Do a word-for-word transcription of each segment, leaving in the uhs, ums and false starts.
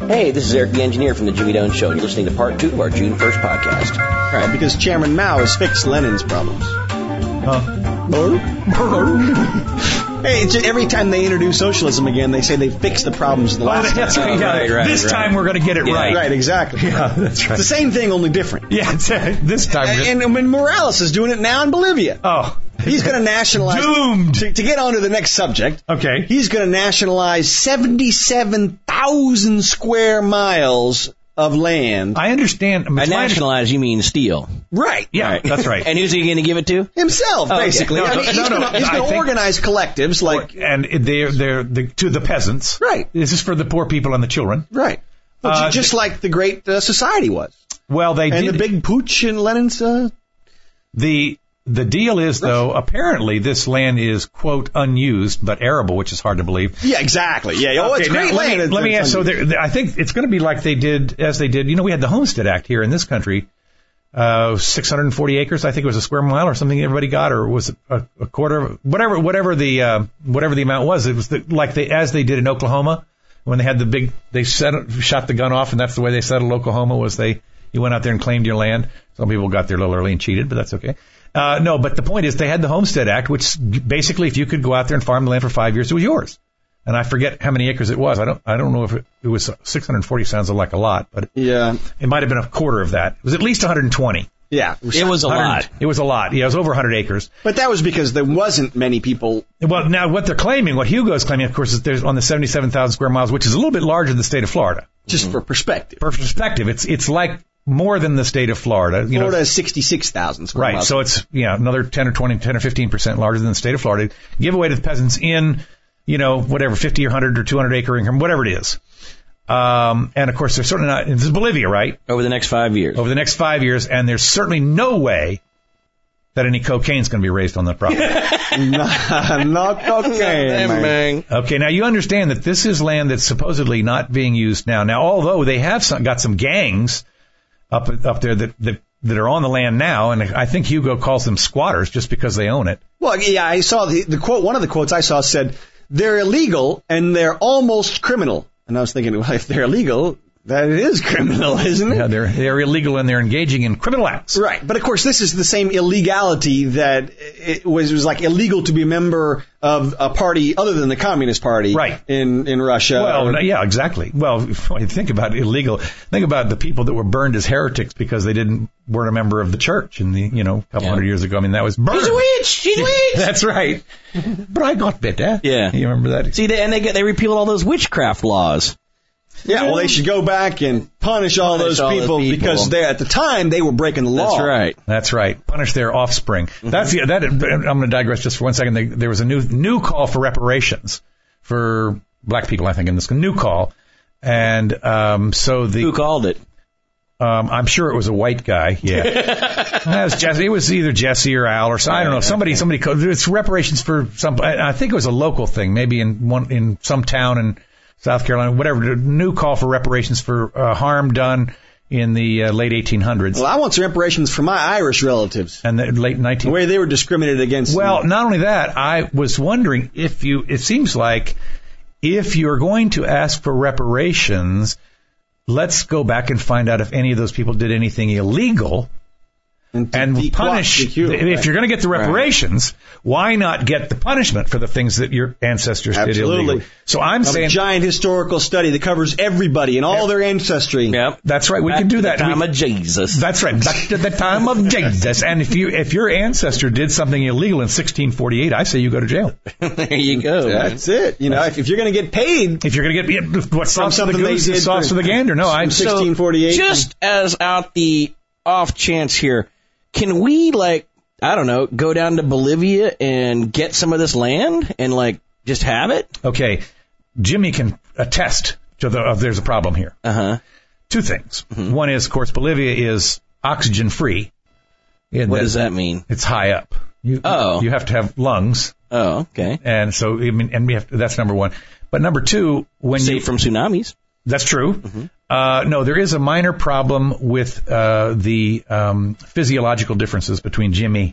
Hey, this is Eric the Engineer from the Jimmy Doan Show, and you're listening to part two of our June first podcast. Right, because Chairman Mao has fixed Lenin's problems. Huh? Hey, it's just every time they introduce socialism again, they say they fixed the problems the last oh, that's time. right, yeah. right, right, this right. time we're going to get it Yeah. right. Right, exactly. Yeah, that's right. It's the same thing, only different. Yeah, it's, uh, this time. And, and, and Morales is doing it now in Bolivia. oh. He's going to nationalize... Doomed. To, to get on to the next subject, Okay. he's going to nationalize seventy-seven thousand square miles of land. I understand. I mean, By it's my nationalize, you mean steal. Right. Yeah, Right. that's right. And who's he going to give it to? Himself, Oh, okay. basically. No, I no, mean, he's no, no. going I to think- organize collectives like... and they're they're the, to the peasants. Right. This is for the poor people and the children. Right. Well, Uh, just like the Great uh, Society was. Well, they And did the big pooch in Lenin's... Uh, the the deal is though apparently this land is quote unused but arable, which is hard to believe. yeah, exactly. Yeah. Oh, it's Okay, now great let land. me, let me It's ask. So unused. there, I think it's going to be like they did as they did. You know, we had the Homestead Act here in this country. Uh, six hundred forty acres, I think it was a square mile or something everybody got, or was it a, a quarter, whatever, whatever the, uh, whatever the amount was. It was the, like they, as they did in Oklahoma when they had the big, they set, shot the gun off and that's the way they settled Oklahoma was they, you went out there and claimed your land. Some people got there a little early and cheated, but that's okay. Uh, no, but the point is they had the Homestead Act, which basically if you could go out there and farm the land for five years, it was yours. And I forget how many acres it was. I don't, I don't know if it, it was six hundred forty sounds like a lot, but Yeah. it might have been a quarter of that. It was at least one hundred twenty. Yeah. It was a one hundred lot. It was a lot. Yeah, it was over one hundred acres. But that was because there wasn't many people. Well, now what they're claiming, what Hugo's claiming, of course, is there's on the seventy-seven thousand square miles, which is a little bit larger than the state of Florida. Just for perspective. For perspective, it's it's like more than the state of Florida. You Florida know, is sixty-six thousand square right. miles. So it's yeah another ten or twenty, ten or fifteen percent larger than the state of Florida. Give away to the peasants in, you know, whatever fifty or one hundred or two hundred acre income, whatever it is. Um, and of course, they're certainly not. This is Bolivia, right? Over the next five years. Over the next five years, and there's certainly no way that any cocaine is going to be raised on that property. not, not cocaine, man. Okay, now you understand that this is land that's supposedly not being used now. Now, although they have some, got some gangs up up there that, that that are on the land now, and I think Hugo calls them squatters just because they own it. Well, yeah, I saw the, the quote. One of the quotes I saw said, they're illegal and they're almost criminal. And I was thinking, well, if they're illegal, that is criminal, isn't it? Yeah, they're they're illegal and they're engaging in criminal acts. Right. But of course, this is the same illegality that it was, it was like illegal to be a member of a party other than the Communist Party Right. in, in Russia. Well, or, yeah, exactly. Well, if you think about illegal, think about the people that were burned as heretics because they didn't weren't a member of the church in the, you know, a couple Yeah. hundred years ago. I mean, that was burned. She's a witch! She's a witch! That's right. But I got better. Yeah. You remember that? See, they, and they get, they repealed all those witchcraft laws. yeah, well, they should go back and punish all, Punish those, all those people people. because they, at the time they were breaking the law. That's right. That's right. Punish their offspring. Mm-hmm. That's the, that. I'm going to digress just for one second. There was a new new call for reparations for black people, I think, in this new call, and um, so the Who called it? um, I'm sure it was a white guy. Yeah, that was Jesse. It was either Jesse or Al or so, I don't know. Somebody somebody called. It's reparations for some. I I think it was a local thing, maybe in one in some town in South Carolina, whatever. New call for reparations for uh, harm done in the uh, late eighteen hundreds. Well, I want some reparations for my Irish relatives. And the late nineteen. The way they were discriminated against. Well, not only that, I was wondering if you, it seems like if you're going to ask for reparations, let's go back and find out if any of those people did anything illegal and, to and de- punish. de- de- If you're going to get the reparations, why not get the punishment for the things that your ancestors did Absolutely. illegally? So I'm a saying giant historical study that covers everybody and all their ancestry. Yep. that's right. We Back can do to that. The time We- of Jesus. That's right. Back to the time of Jesus. And if you if your ancestor did something illegal in sixteen forty-eight, I say you go to jail. There you go. man. That's it. You know, if, if you're going to get paid If you're going to get what sauce for the something they goose did is sauce for- for the gander. No, I from sixteen forty-eight. Just as out the off chance here, can we, like, I don't know, go down to Bolivia and get some of this land and, like, just have it? okay. Jimmy can attest to the uh, there's a problem here. Uh-huh. Two things. One is, of course, Bolivia is oxygen free. What does that mean? It's high up. You, Oh. you have to have lungs, Oh, okay. and so I mean, and we have to, that's number one. But number two, when Safe you from tsunamis. that's true. Uh, no, there is a minor problem with uh, the um, physiological differences between Jimmy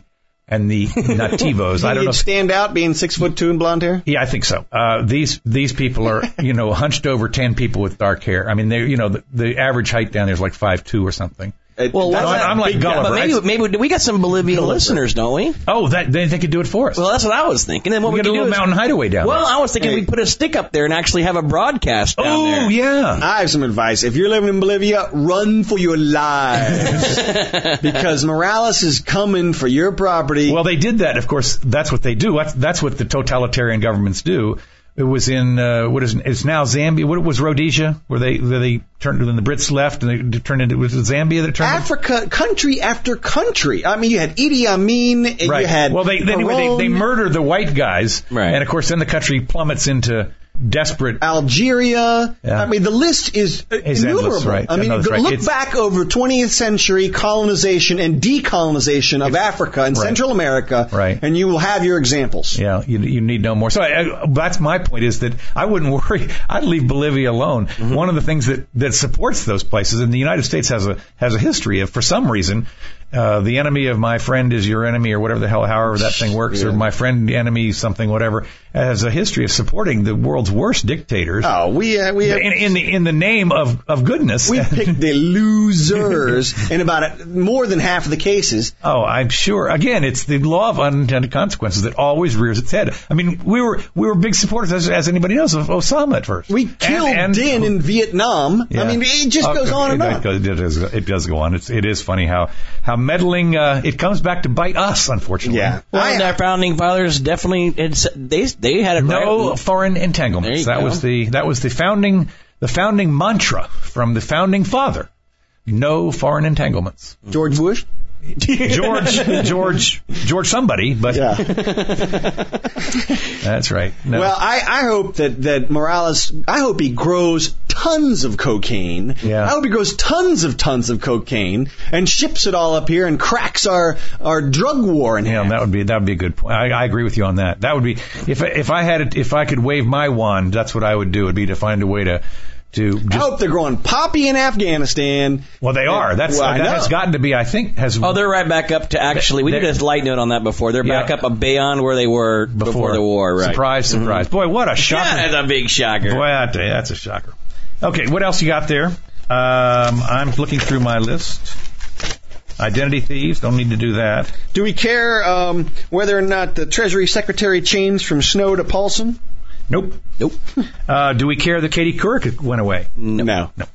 and the nativos. I don't know. If, stand out being six foot two and blonde hair? yeah, I think so. Uh, these these people are, you know, hunched over ten people with dark hair. I mean, they, you know, the, the average height down there is like five two or something. Well, no, I'm like Gulliver. But maybe, maybe we got some Bolivian Gulliver. listeners, don't we? Oh, that they, they could do it for us. Well, that's what I was thinking. And what we we got a could do little is, mountain hideaway down well, there. I was thinking Hey. we'd put a stick up there and actually have a broadcast down Oh, there. yeah. I have some advice. If you're living in Bolivia, run for your lives. Because Morales is coming for your property. Well, they did that. Of course, that's what they do. That's, that's what the totalitarian governments do. It was in uh, what is it's now Zambia. What was Rhodesia, where they where they turned when the Brits left and they turned into was it Zambia that turned Africa, country after country. I mean, you had Idi Amin, and right. you had well, they anyway they, they murder the white guys, right. And of course, then the country plummets into desperate. Algeria. Yeah. I mean, the list is Is innumerable. endless, right. I mean, No, that's right. look It's- back over twentieth century colonization and decolonization of Africa and Right. Central America, Right. and you will have your examples. Yeah, you, you need no more. So I, I, that's my point is that I wouldn't worry. I'd leave Bolivia alone. Mm-hmm. One of the things that, that supports those places, and the United States has a has a history of, for some reason, uh, the enemy of my friend is your enemy, or whatever the hell, however that thing works, Yeah. or my friend enemy something, whatever, has a history of supporting the world's worst dictators Oh, we uh, we have, in, in the in the name of, of goodness. we picked the losers in about a, more than half of the cases. Oh, I'm sure. Again, it's the law of unintended consequences that always rears its head. I mean, we were we were big supporters, as, as anybody knows, of Osama at first. We killed And- and- Din in Vietnam. Yeah. I mean, it just Oh, goes on and it, on. It, goes- it, does, it does go on. It's, it is funny how how meddling. Uh, it comes back to bite us, unfortunately. Yeah. Well, I- our founding fathers definitely it's, they they had it No right. foreign There entanglements. you That go. was the that was the founding the founding mantra from the founding father. No foreign entanglements. George Bush? George George George somebody, but Yeah. that's right. No. Well, I, I hope that, that Morales, I hope he grows tons of cocaine. Yeah. I hope he grows tons of tons of cocaine and ships it all up here and cracks our, our drug war in Yeah, half. that would be that would be a good point. I, I agree with you on that. That would be if if I had it, if I could wave my wand, that's what I would do. Would be to find a way to to I just, hope they're growing poppy in Afghanistan. well, they are. That's Well, I that know. has gotten to be. I think has Oh, they're right back up to actually. We They- did a light note on that before. They're back Yeah. up a beyond where they were before, the war. Right. Surprise, surprise. Boy, what a shocker! Yeah, that's a big shocker. Boy, I tell you, that's a shocker. Okay, what else you got there? Um, I'm looking through my list. Identity thieves, don't need to do that. Do we care um, whether or not the Treasury Secretary changed from Snow to Paulson? Nope. Nope. Uh, do we care that Katie Couric went away? No. No.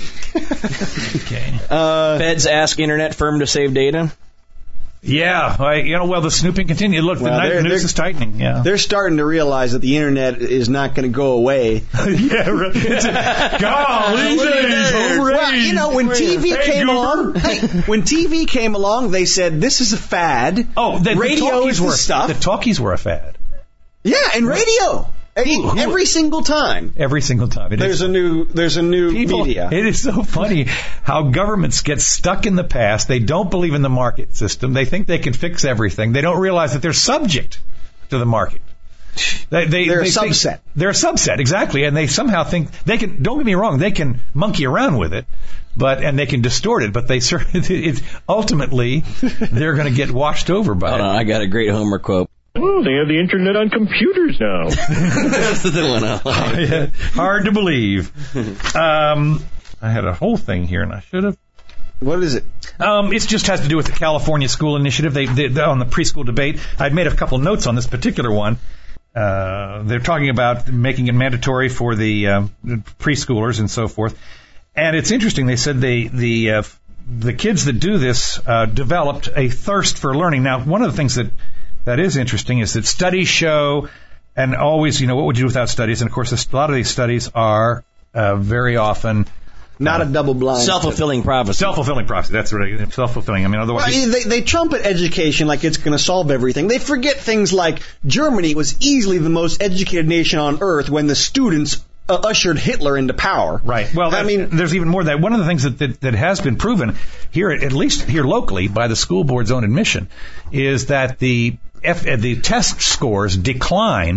Okay. Uh, Feds ask internet firm to save data. Yeah, I, you know, well, the snooping continued. Look, the Well, night they're- news they're- is tightening. Yeah. they're starting to realize that the internet is not going to go away. yeah, right. It's a, golly days, hooray. Well, you know, when T V Hey, came Goober. along, hey, when T V came along, they said this is a fad. Oh, the, radio the talkies is the were stuff. The talkies were a fad Yeah, and radio. Who- who- Every single time. every single time. It There's is, a new there's a new people, media. It is so funny how governments get stuck in the past. They don't believe in the market system. They think they can fix everything. They don't realize that they're subject to the market. They, they, They're a they think- subset. They're a subset, exactly, and they somehow think they can. Don't get me wrong; they can monkey around with it, but and they can distort it. But they cer- it's ultimately they're going to get washed over by Hold it. on, I got a great Homer quote. Oh, they have the internet on computers now. That's the one I like. Yeah, hard to believe. Um, I had a whole thing here, and I should have. What is it? Um, it just has to do with the California School Initiative. They, they on the preschool debate. I'd made a couple notes on this particular one. Uh, they're talking about making it mandatory for the uh, preschoolers and so forth. And it's interesting. They said they the uh, the kids that do this uh, developed a thirst for learning. Now, one of the things that that is interesting is that studies show, and always, you know, what would you do without studies? And of course, a lot of these studies are uh, very often Not a double blind. Self-fulfilling prophecy. self-fulfilling prophecy. That's right. Self-fulfilling. I mean, otherwise. Well, they, they trumpet education like it's going to solve everything. They forget things like Germany was easily the most educated nation on earth when the students uh, ushered Hitler into power. Right. Well, I that, mean, there's even more than that. One of the things that, that, that has been proven here, at least here locally, by the school board's own admission, is that the F, the test scores decline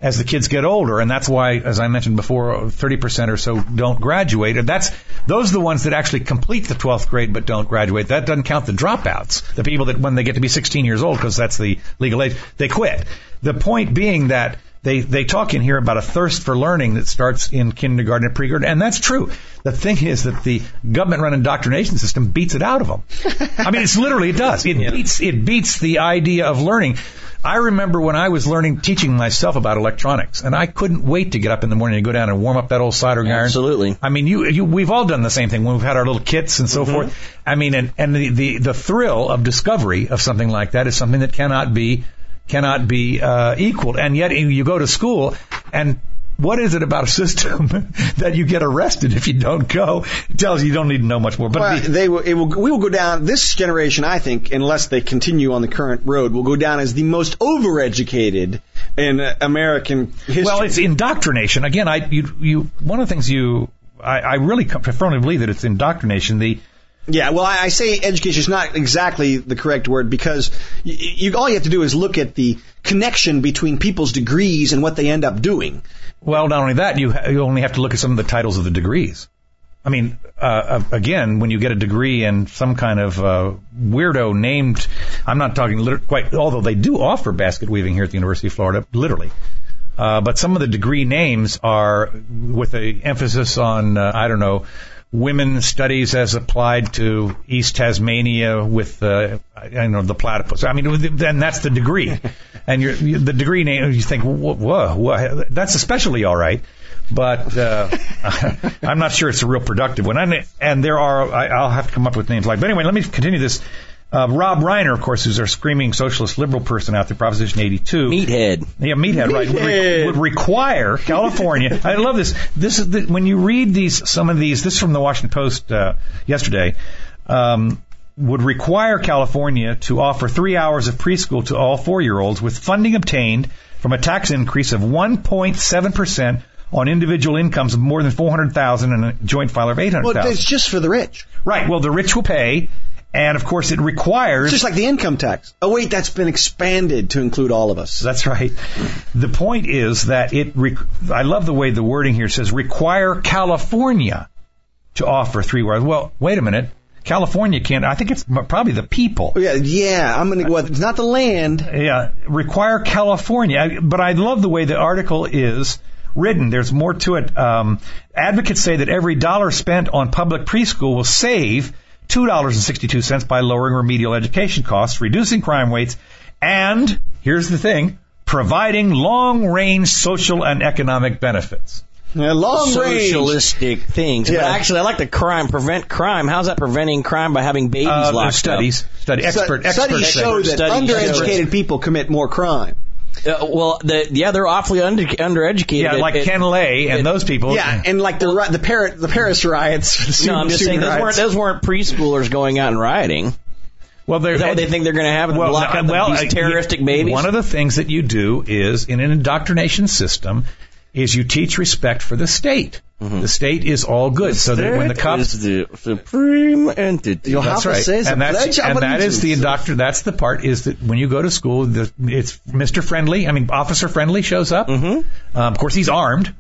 as the kids get older, and that's why, as I mentioned before, thirty percent or so don't graduate. And that's those are the ones that actually complete the twelfth grade but don't graduate. That doesn't count the dropouts, the people that when they get to be sixteen years old, because that's the legal age, they quit. The point being that they they talk in here about a thirst for learning that starts in kindergarten and pre-garden, and that's true. The thing is that the government-run indoctrination system beats it out of them. I mean, it's literally it does. It yeah. beats it beats the idea of learning. I remember when I was learning, teaching myself about electronics, and I couldn't wait to get up in the morning and go down and warm up that old soldering iron. Absolutely. I mean, you, you, we've all done the same thing when we've had our little kits and so mm-hmm. forth. I mean, and, and the, the, the thrill of discovery of something like that is something that cannot be, cannot be, uh, equaled. And yet you go to school and what is it about a system that you get arrested if you don't go? It tells you you don't need to know much more. But well, the, they will, it will, we will go down, this generation, I think, unless they continue on the current road, will go down as the most overeducated in uh, American history. Well, it's indoctrination. Again, I, you, you, one of the things you, I, I really firmly believe that it's indoctrination. The, Yeah, well, I, I say education is not exactly the correct word because you, you, all you have to do is look at the connection between people's degrees and what they end up doing. Well, not only that, you, you only have to look at some of the titles of the degrees. I mean, uh, again, when you get a degree in some kind of uh, weirdo named, I'm not talking liter- quite, although they do offer basket weaving here at the University of Florida, literally. Uh, but some of the degree names are with a emphasis on, uh, I don't know, women's studies as applied to East Tasmania with, uh, I don't know, the platypus. I mean, then that's the degree. And you're, you, the degree name, you think, whoa, whoa, whoa, that's especially all right. But uh, I'm not sure it's a real productive one. And, and there are, I, I'll have to come up with names like, but anyway, let me continue this. Uh, Rob Reiner, of course, who's our screaming socialist liberal person out there, Proposition eighty-two. Meathead. Yeah, meathead, right. Would, re- would require California. I love this. This is the, when you read these, some of these, this is from the Washington Post uh, yesterday, um, would require California to offer three hours of preschool to all four-year-olds with funding obtained from a tax increase of one point seven percent on individual incomes of more than four hundred thousand dollars and a joint filer of eight hundred thousand dollars. Well, it's just for the rich. Right. Well, the rich will pay. And, of course, it requires... It's just like the income tax. Oh, wait, that's been expanded to include all of us. That's right. The point is that it... Rec- I love the way the wording here says, require California to offer three hours. Well, wait a minute. California can't... I think it's probably the people. Oh, yeah, yeah. I'm going to... Well, it's not the land. Yeah. Require California. But I love the way the article is written. There's more to it. Um, advocates say that every dollar spent on public preschool will save two dollars and sixty-two cents by lowering remedial education costs, reducing crime rates, and, here's the thing, providing long-range social and economic benefits. Yeah, long Socialistic range. things. Yeah. But actually, I like the crime, prevent crime. How's that preventing crime by having babies uh, locked studies, up? Study, expert, so, expert studies say. show that Studies undereducated show people commit more crime. Uh, well, the, yeah, they're awfully under, undereducated. Yeah, like it, Ken Lay and it, those people. Yeah, and like the well, the, Paris, the Paris riots. No, I'm just saying those weren't, those weren't preschoolers going out and rioting. Well, is that what they think they're going to have in well, the block no, up well, these terroristic uh, babies? One of the things that you do is, in an indoctrination system, is you teach respect for the state. Mm-hmm. The state is all good, the so that when the cops is the supreme entity. That's right, and that's and that is the indoctrin. That's the part is that when you go to school, the, it's Mister Friendly. I mean, Officer Friendly shows up. Mm-hmm. Um, of course, he's armed.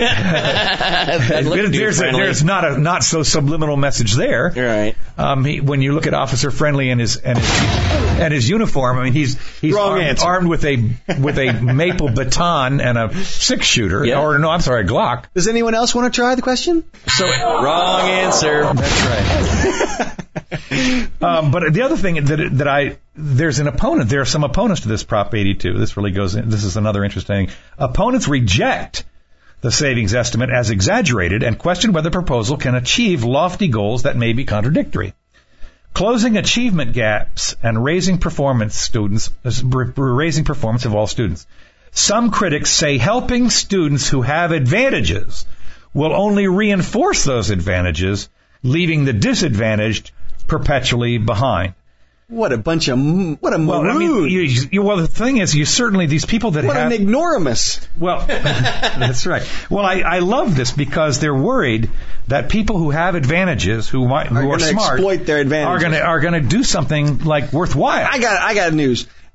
there's, a, there's not a not so subliminal message there. Right. Um, he, when you look at Officer Friendly and his and his and his uniform, I mean he's he's armed, armed with a with a maple baton and a six shooter. Yeah. Or no, I'm sorry, a Glock. Does anyone else want to try the question? So wrong answer. That's right. um, but the other thing that that I there's an opponent. There are some opponents to this Prop eighty-two. This really goes in. This is another interesting. Opponents reject the savings estimate as exaggerated and question whether the proposal can achieve lofty goals that may be contradictory. Closing achievement gaps and raising performance students, raising performance of all students. Some critics say helping students who have advantages will only reinforce those advantages, leaving the disadvantaged perpetually behind. What a bunch of, what a maroon. Well, I mean, you, you, well, the thing is, you certainly, these people that what have... What an ignoramus. Well, that's right. Well, I, I love this because they're worried that people who have advantages, who might, who are, are smart, exploit their advantages. are going to are going to do something like worthwhile. I got I got news.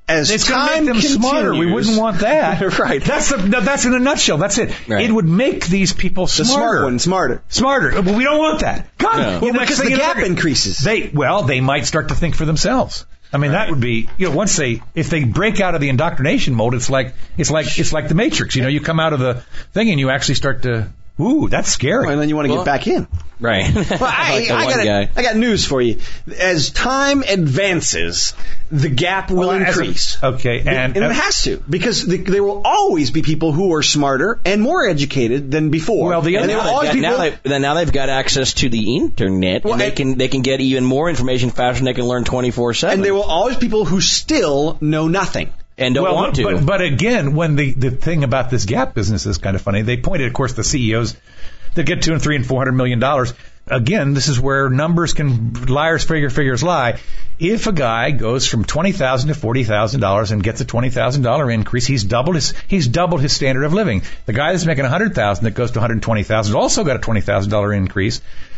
as it's time going to make them continues, smarter. We wouldn't want that. Right. That's the, that's in a nutshell. That's it. Right. It would make these people the smarter. smart one smarter. Smarter. But we don't want that. God, No. you know, Well, because the you know, gap they're- increases. They well, they might start to think for themselves. I mean, that would be, you know, once they, if they break out of the indoctrination mode, it's like, it's like, it's like the Matrix. You know, you come out of the thing and you actually start to, ooh, that's scary. And then you want to Well, get back in. Right. Well, I, Like the I, one got guy. I got news for you. As time advances, the gap will Well, as a- increase. okay, and, And uh, it has to, because the, there will always be people who are smarter and more educated than before. Well, the and other- there will Now always they've, be got, now, people. they, then now they've got access to the internet, Well, and they and- can they can get even more information faster, and they can learn twenty-four seven. And there will always be people who still know nothing. and don't well, want to. But, but again, when the, the thing about this Gap business is kind of funny, they pointed, of course, the C E Os that get two and three and four hundred million dollars. Again, this is where numbers can, liars figure, figures lie. If a guy goes from twenty thousand to forty thousand dollars and gets a twenty thousand dollar increase, he's doubled his he's doubled his standard of living. The guy that's making a hundred thousand that goes to one hundred twenty thousand also got a twenty thousand dollar increase.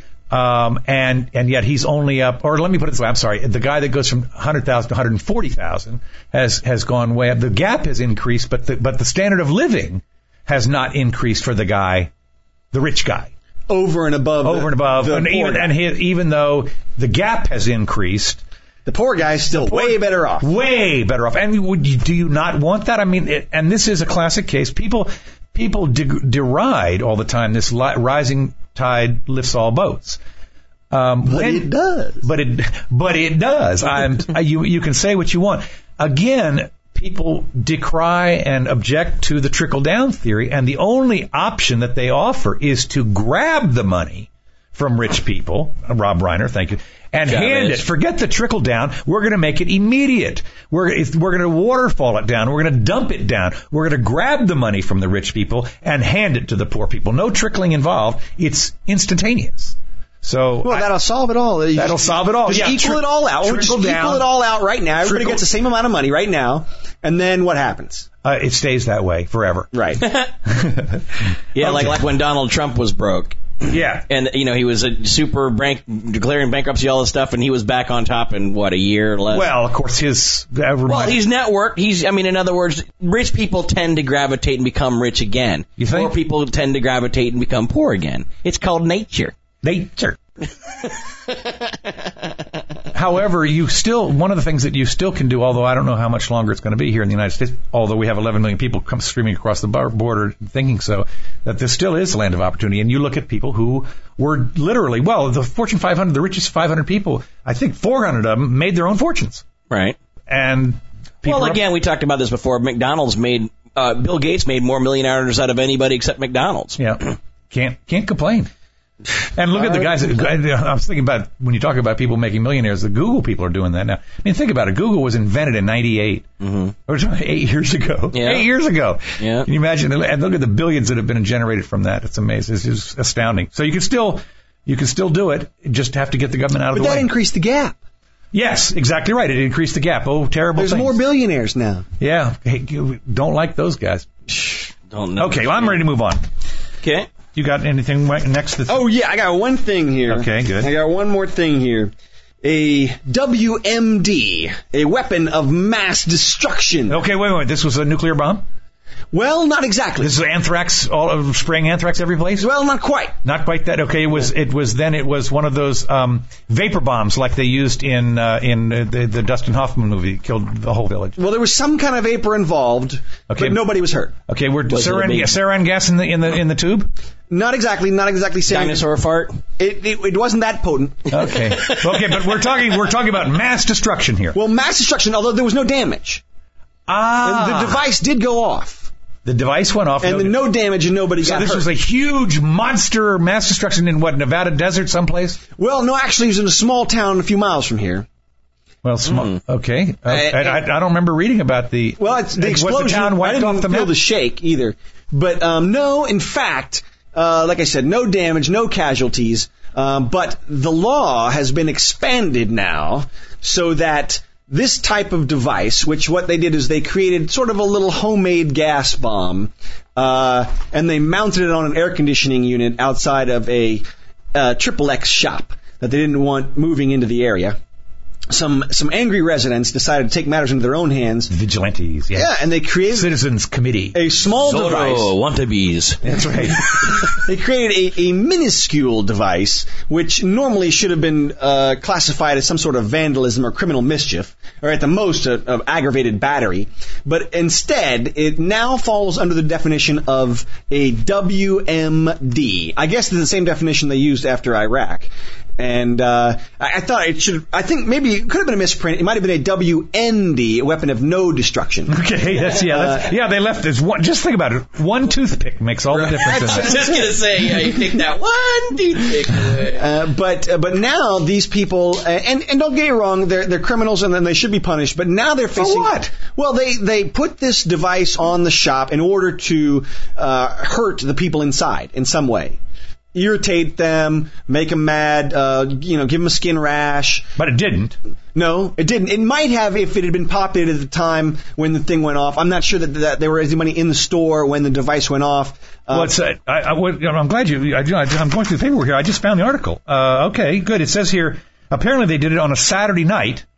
Um, and, and yet he's only up, or let me put it this way, I'm sorry, the guy that goes from one hundred thousand to one hundred forty thousand has, has gone way up. The gap has increased, but the, but the standard of living has not increased for the guy, the rich guy. Over and above. Over the, and above. The And poor even, guy. and he, even though the gap has increased, The poor guy's still way better off. way better off. And would you, do you not want that? I mean, it, and this is a classic case. People, people de- deride all the time this li- rising tide lifts all boats. Um, But when- it does. But it, but it does. I'm, you, you can say what you want. Again, people decry and object to the trickle down theory, and the only option that they offer is to grab the money from rich people, Rob Reiner, thank you, and Chavez. hand it. Forget the trickle down. We're going to make it immediate. We're if we're going to waterfall it down. We're going to dump it down. We're going to grab the money from the rich people and hand it to the poor people. No trickling involved. It's instantaneous. So Well, I- that'll solve it all. You That'll just- solve it all. Just Yeah, equal tri- it all out. We'll just trickle equal down. it all out right now. Everybody Trickle- gets the same amount of money right now. And then what happens? uh, it stays that way forever. Right. yeah, like Okay. like when Donald Trump was broke. Yeah. And, you know, he was a super bank, declaring bankruptcy, all this stuff, and he was back on top in, what, a year or less? Well, of course, his. Uh, Well, he's networked. He's, I mean, in other words, rich people tend to gravitate and become rich again. You think? Poor people tend to gravitate and become poor again. It's called nature. nature. However, you still, one of the things that you still can do, although I don't know how much longer it's going to be here in the United States, although we have eleven million people come streaming across the bar- border thinking so, that this still is a land of opportunity. And you look at people who were literally, well, the Fortune five hundred, the richest five hundred people, I think four hundred of them made their own fortunes. Right. And people Well, are- again, we talked about this before. McDonald's made, uh, Bill Gates made more millionaires out of anybody except McDonald's. Yeah, can't can't complain. And look at the guys. That, I was thinking about when you talk about people making millionaires. The Google people are doing that now. I mean, think about it. Google was invented in ninety-eight, mm-hmm. or eight years ago. Yeah. Eight years ago. Yeah. Can you imagine? And look at the billions that have been generated from that. It's amazing. It's just astounding. So you can still you can still do it. You just have to get the government out of But the that way. increased the gap. Yes, exactly right. It increased the gap. Oh, terrible. There's things. more billionaires now. Yeah. Hey, you don't like those guys. Don't know. Okay, well, I'm ready to move on. Okay. You got anything next? To Oh, yeah, I got one thing here. Okay, good. I got one more thing here. A W M D, a weapon of mass destruction. Okay, wait, wait. This was a nuclear bomb? Well, not exactly. This is anthrax, all uh, spraying anthrax every place? Well, not quite. Not quite that. Okay, it was. It was then. It was one of those um, vapor bombs like they used in uh, in uh, the, the Dustin Hoffman movie, killed the whole village. Well, there was some kind of vapor involved, Okay. but nobody was hurt. Okay, we're Was it a sarin, big- sarin gas in the in the in the tube. Not exactly. Not exactly saying Dinosaur fart? It, it, it wasn't that potent. Okay, okay, but we're talking we're talking about mass destruction here. Well, mass destruction, although there was no damage. Ah, And the device did go off. the device went off. And no, then no damage and nobody so got this hurt. was a huge monster mass destruction in what, Nevada desert someplace? Well, no, actually, it was in a small town a few miles from here. Well, small. Okay, uh, I, I, I don't remember reading about the. Well, it's the was the explosion. town I wiped didn't off the feel map? the shake either. But um, no, in fact, uh, like I said, no damage, no casualties. Um, but the law has been expanded now so that this type of device, which what they did is they created sort of a little homemade gas bomb, uh, and they mounted it on an air conditioning unit outside of a uh, Triple X shop that they didn't want moving into the area. some some angry residents decided to take matters into their own hands. Vigilantes, yeah. Yeah, and they created Citizens Committee. a small Zorro device. wannabes. That's right. They created a, a minuscule device, which normally should have been uh, classified as some sort of vandalism or criminal mischief, or at the most, a, a aggravated battery. But instead, it now falls under the definition of a W M D. I guess it's the same definition they used after Iraq. And uh, I, I thought it should. I think maybe it could have been a misprint. It might have been a W N D, a weapon of no destruction. Okay, that's yeah, that's, yeah. They left this one. Just think about it. One toothpick makes all the difference. In I was that. just gonna say, yeah, you take that one toothpick away. Uh, but uh, but now these people, uh, and and don't get me wrong, they're they're criminals and then they should be punished. But now they're facing what? Well, they they put this device on the shop in order to uh, hurt the people inside in some way. Irritate them, make them mad, uh, you know, give them a skin rash. But it didn't. No, it didn't. It might have if it had been populated at the time when the thing went off. I'm not sure that, that there was any money in the store when the device went off. Uh, Well, it's, uh, I, I, what- I'm glad you. I, I'm going through the paperwork here. I just found the article. Uh, okay, good. It says here. Apparently, they did it on a Saturday night.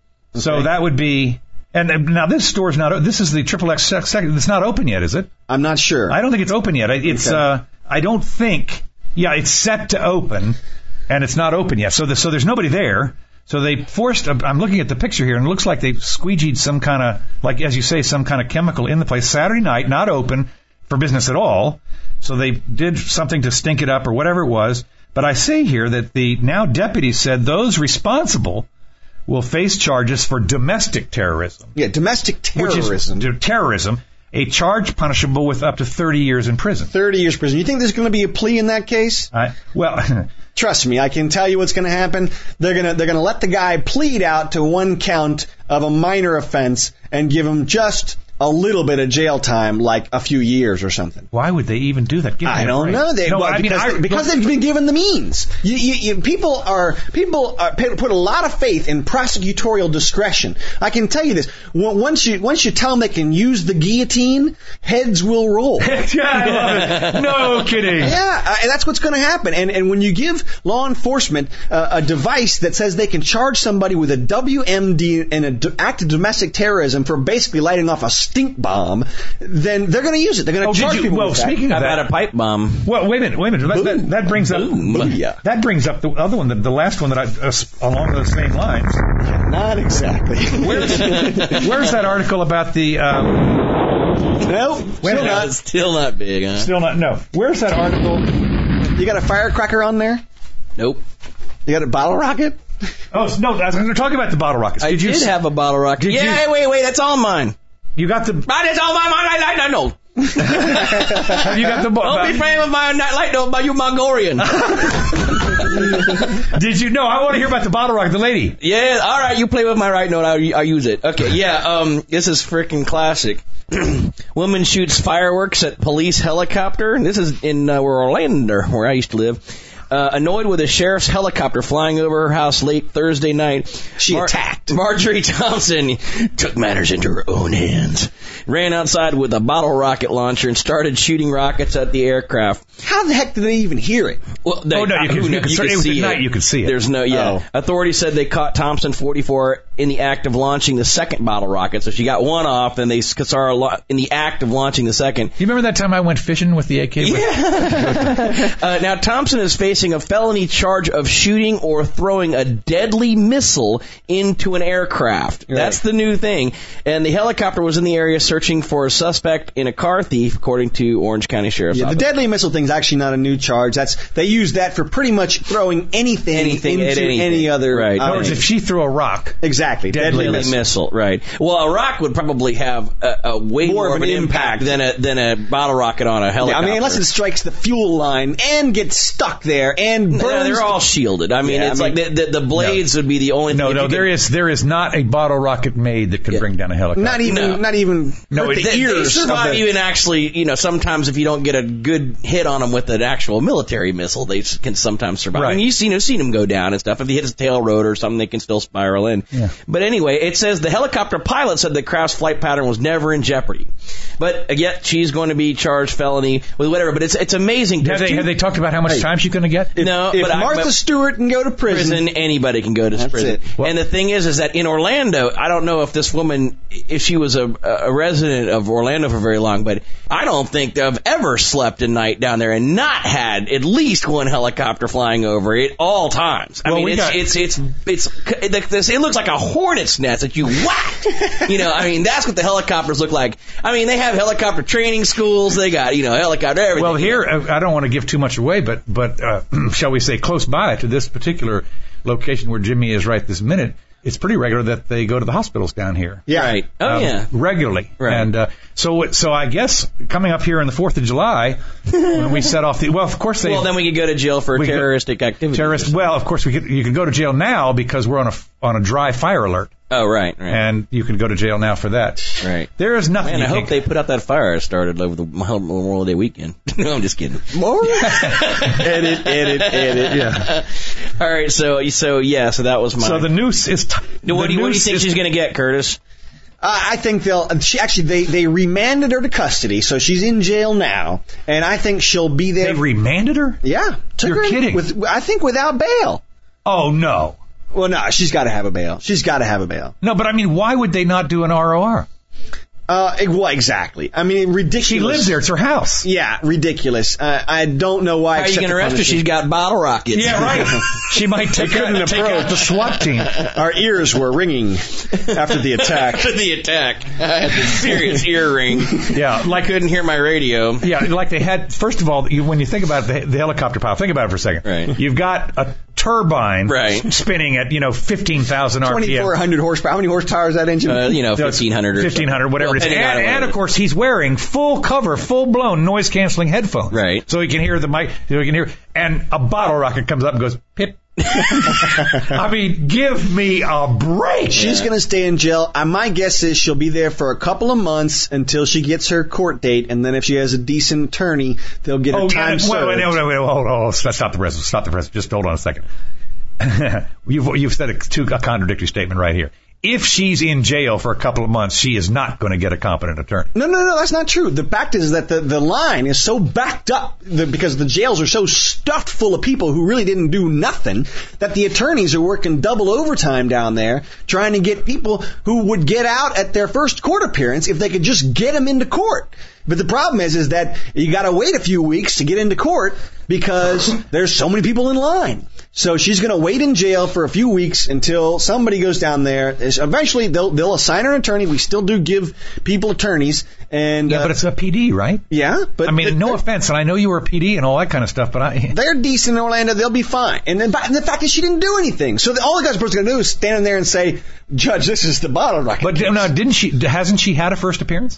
So Okay. that would be. And uh, now this store's not. o- This is the Triple X second. It's not open yet, is it? I'm not sure. I don't think it's open yet. I- It's. Okay. Uh, I don't think. Yeah, it's set to open, and it's not open yet. So, the, so there's nobody there. So they forced. I'm looking at the picture here, and it looks like they squeegeed some kind of, like as you say, some kind of chemical in the place. Saturday night, not open for business at all. So they did something to stink it up or whatever it was. But I see here that the now deputies said those responsible will face charges for domestic terrorism. Yeah, domestic Which terrorism. is terrorism, a charge punishable with up to thirty years in prison. thirty years prison. You think there's going to be a plea in that case? I, well, Trust me, I can tell you what's going to happen. They're going to they're going to let the guy plead out to one count of a minor offense and give him just a little bit of jail time, like a few years or something. why would they even do that? Give me I a don't break. know. They, no, well, I mean, because, I, they, because they've been given the means. You, you, you, people are people are, put a lot of faith in prosecutorial discretion. I can tell you this: once you once you tell them they can use the guillotine, heads will roll. yeah, I love it. No kidding. Yeah, uh, and that's what's going to happen. And and when you give law enforcement uh, a device that says they can charge somebody with a W M D and an d- act of domestic terrorism for basically lighting off a stink bomb, then they're going to use it. They're going to Oh, charge did you? people Well, with that. speaking How of about that, a pipe bomb? well, wait a minute, wait a minute. That, that, that brings up Booyah. that brings up the other one, the, the last one that I uh, along those same lines. Not exactly. Where's, where's that article about the? Um, no, Wait a still minute. not. Still not big, huh? still not. No. Where's that article? You got a firecracker on there? Nope. You got a bottle rocket? Oh no, I was going to talk about the bottle rockets. I Did you? did s- have a bottle rocket. Did Yeah, you- hey, wait, wait, that's all mine. You got the? That is all mine. I, I, I know. Have you got the? bo- Don't be playing with my light though, by you Mongolian. Did you? No, I want to hear about the bottle rocket. The lady. Yeah, all right, you play with my right note, I'll, I'll use it. Okay, yeah, um, this is freaking classic. Woman shoots fireworks at police helicopter. This is in uh, Orlando, where I used to live. Uh, annoyed with a sheriff's helicopter flying over her house late Thursday night, She attacked. Marjorie Thompson took matters into her own hands, ran outside with a bottle rocket launcher and started shooting rockets at the aircraft. How the heck did they even hear it? Well, they, Oh, no, you could- who you kno- could cer- it was at night, you could see it. There's no, yeah. Oh. Authorities said they caught Thompson, forty-four, in the act of launching the second bottle rocket. So she got one off, and they saw her lo- in the act of launching the second. You remember that time I went fishing with the A K? Yeah. uh, now, Thompson is facing a felony charge of shooting or throwing a deadly missile into an aircraft. Right. That's the new thing. And the helicopter was in the area searching for a suspect in a car thief, according to Orange County Sheriff's Yeah, the Office. deadly missile thing's actually not a new charge. That's they use that for pretty much throwing anything, Anything into at anything. any other. Right. In other uh, words, if she threw a rock, exactly, deadly, Deadly missile. missile, right. Well, a rock would probably have a, a way more, More of an impact, than a than a bottle rocket on a Yeah, helicopter. I mean, unless it strikes the fuel line and gets stuck there and burns. No, they're all shielded. I mean, Yeah, it's I like mean- the, the, the blades would be the only no, thing. no, if you there could- is there is not a bottle rocket made that could Yeah. bring down a helicopter. not even, No. not even No, hurt it- the They, they ears. of survive the- even actually, you know, sometimes if you don't get a good hit on them with an actual military missile, they s- can sometimes survive. Right. I mean, you've seen, you've seen them go down and stuff. If he hits a tail rotor or something, they can still spiral in. Yeah. But anyway, it says the helicopter pilot said that Kraft's flight pattern was never in jeopardy. But uh, yet she's going to be charged felony with whatever. But it's it's amazing. Have There's they, two- have they talked about how much time she's going to get? no, If but I- Martha but- Stewart can go to prison, prison, anybody can go to That's prison. it. Well- and the thing is, is that in Orlando, I don't know if this woman, if she was a, a resident of Orlando for very long, but I don't think I've ever slept a night down there and not had at least one helicopter flying over at all times. I Well, mean, we it's, got- it's, it's, it's, it's, this, it looks like a hornet's nest that you whack. You know, I mean, that's what the helicopters look like. I mean, they have helicopter training schools. They got, you know, helicopter everything. Well, here, uh, I don't want to give too much away, but, but uh, shall we say close by to this particular location where Jimmy is right this minute, it's pretty regular that they go to the hospitals down here. yeah, Right. Oh, um, yeah. regularly. Right. And uh, so, so I guess coming up here on the Fourth of July, when we set off the well, of course they Well, then we could go to jail for we could- terroristic activity. terrorist. Well, of course we could. You could go to jail now because we're on a on a dry fire alert, Oh, right, right, and you can go to jail now for that. right. There is nothing. Man, you I hope can- they put out that fire I started over the Memorial Day weekend. No, I'm just kidding. More? edit, edit, edit. Yeah. All right, so so yeah, so that was my. So the noose is. T- Now, what, the do you, what do you noose think is- she's going to get, Curtis? Uh, I think they'll. She actually they they remanded her to custody, so she's in jail now, and I think she'll be there. They remanded her? yeah, took You're her in kidding. With I think without bail. Oh no, Well, no, she's got to have a bail. She's got to have a bail. no. But I mean, why would they not do an R O R? Uh, well, exactly. I mean, ridiculous. She lives there. It's her house. Yeah, ridiculous. Uh, I don't know why. How are you except going to for arrest her? punishment. She's got bottle rockets. Yeah, right. She might take, couldn't out, take out approach. the SWAT team. Our ears were ringing after the attack. After the attack, I had this serious ear ring. Yeah, like Couldn't hear my radio. Yeah, like they had. First of all, you, when you think about the, the helicopter pilot, think about it for a second. Right. You've got a turbine Right. spinning at you know fifteen thousand R P M. twenty-four hundred horsepower. How many horsepower is that engine? Uh, you know, fifteen hundred or fifteen hundred, whatever well, it is. depending on And, what and it of is. course, he's wearing full cover, full blown noise canceling headphones. Right. So he can hear the mic. So he can hear. And a bottle rocket comes up and goes pip. I mean, give me a break. She's going to stay in jail. Uh, my guess is she'll be there for a couple of months until she gets her court date, and then if she has a decent attorney, they'll get her Oh, time yeah. Wait, served. wait, wait, wait, wait, hold on. Stop the press. Stop the press. Just hold on a second. you've, you've said a, two, a contradictory statement right here. If she's in jail for a couple of months, she is not going to get a competent attorney. No, no, no, that's not true. The fact is that the, the line is so backed up the, because the jails are so stuffed full of people who really didn't do nothing that the attorneys are working double overtime down there trying to get people who would get out at their first court appearance if they could just get them into court. But the problem is, is that you got to wait a few weeks to get into court because there's so many people in line. So she's going to wait in jail for a few weeks until somebody goes down there. Eventually, they'll they'll assign her an attorney. We still do give people attorneys, and Yeah, uh, but it's a P D, right? yeah. But I mean, th- no offense, and I know you were a P D and all that kind of stuff, but I. they're decent in Orlando. They'll be fine. And then, and the fact is, she didn't do anything. So the, all the guy's supposed to do is stand there and say, "Judge, this is the bottle rocket." But case." no, didn't she? Hasn't she had a first appearance?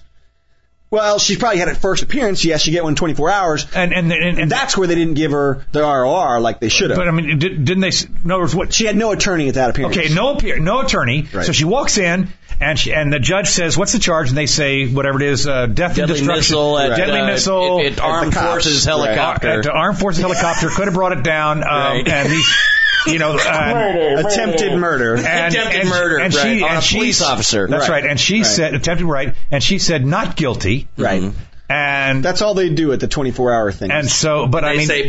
Well, she's probably had it first appearance. Yes, she get one in twenty-four hours. And and and, And that's where they didn't give her the R O R like they should have. But I mean, did, didn't they? s- In other words, what? She had no attorney at that appearance. Okay, no appear, no attorney. Right. So she walks in, and she, and the judge says, "What's the charge?" And they say, "Whatever it is, uh, death and Deadly destruction, missile at deadly uh, missile, at, at Armed cops. Forces Right. helicopter. at the Armed Forces helicopter could have brought it down, um, Right. and these, you know, uh, Attempted murder. and, Attempted and, murder, and right, she, on and a she- police officer. That's right. Right. And she Right. said attempted right, and she said not guilty. Right. And That's all they do at the twenty-four hour thing. and so, but I They mean, say,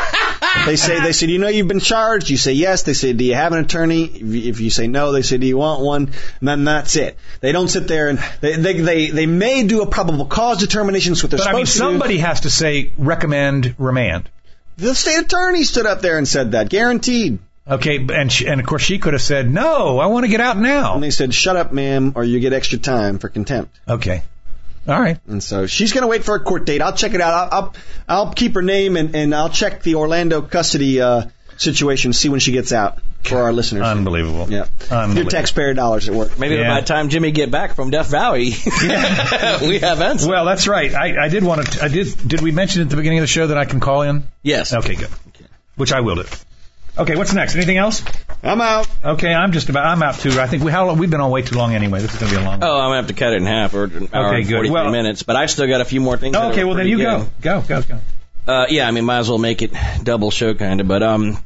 They say, they say, do you know you've been charged? You say yes. They say, do you have an attorney? If you, if you say no, they say, do you want one? And then that's it. They don't sit there and they they they, they may do a probable cause determination. That's what they're but I mean, supposed to somebody do. has to say recommend remand. The state attorney stood up there and said that, guaranteed. Okay, and she, and of course she could have said no. I want to get out now. And they said, shut up, ma'am, or you get extra time for contempt. Okay, all right. And so she's going to wait for a court date. I'll check it out. I'll I'll, I'll keep her name and, and I'll check the Orlando custody uh, situation, see when she gets out for our listeners. Unbelievable. Yeah. Unbelievable. Your taxpayer dollars at work. maybe Yeah. by the time Jimmy get back from Death Valley, we have answers. Well, that's right. I, I did want to. I did. Did we mention at the beginning of the show that I can call in? Yes. Okay, good. Which I will do. Okay, what's next? Anything else? I'm out. Okay, I'm just about. I'm out too. I think we how long, we've been on way too long anyway. This is going to be a long. one. Oh, I'm gonna have to cut it in half, or an hour Okay, and good. forty-three Well- minutes. But I still got a few more things. that okay, are well then pretty you good. go. Go, go, go. Uh, yeah, I mean, might as well make it double show kind of, but um,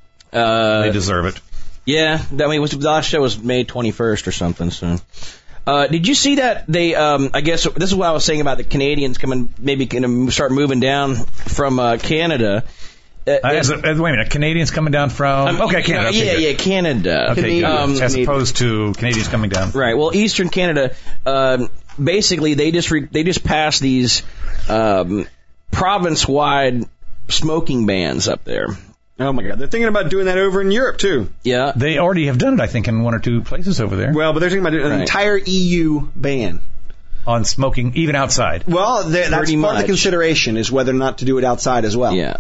uh, They deserve it. yeah, I mean, it was, the last show was May twenty-first or something. So, uh, did you see that they? Um, I guess this is what I was saying about the Canadians coming, maybe going to start moving down from uh, Canada. Uh, Uh, as a, as, wait a minute, Canadians coming down from... um, okay, Canada. Okay, yeah, good. yeah, Canada. Okay, good. Um, As opposed to Canadians coming down. Right. Well, Eastern Canada, um, basically, they just re- they just passed these um, province-wide smoking bans up there. Oh my God, they're thinking about doing that over in Europe too. Yeah. They already have done it, I think, in one or two places over there. Well, but they're thinking about doing an Right. entire E U ban. On smoking, even outside. Well, they- that's Pretty part of much. the consideration is whether or not to do it outside as well. Yeah.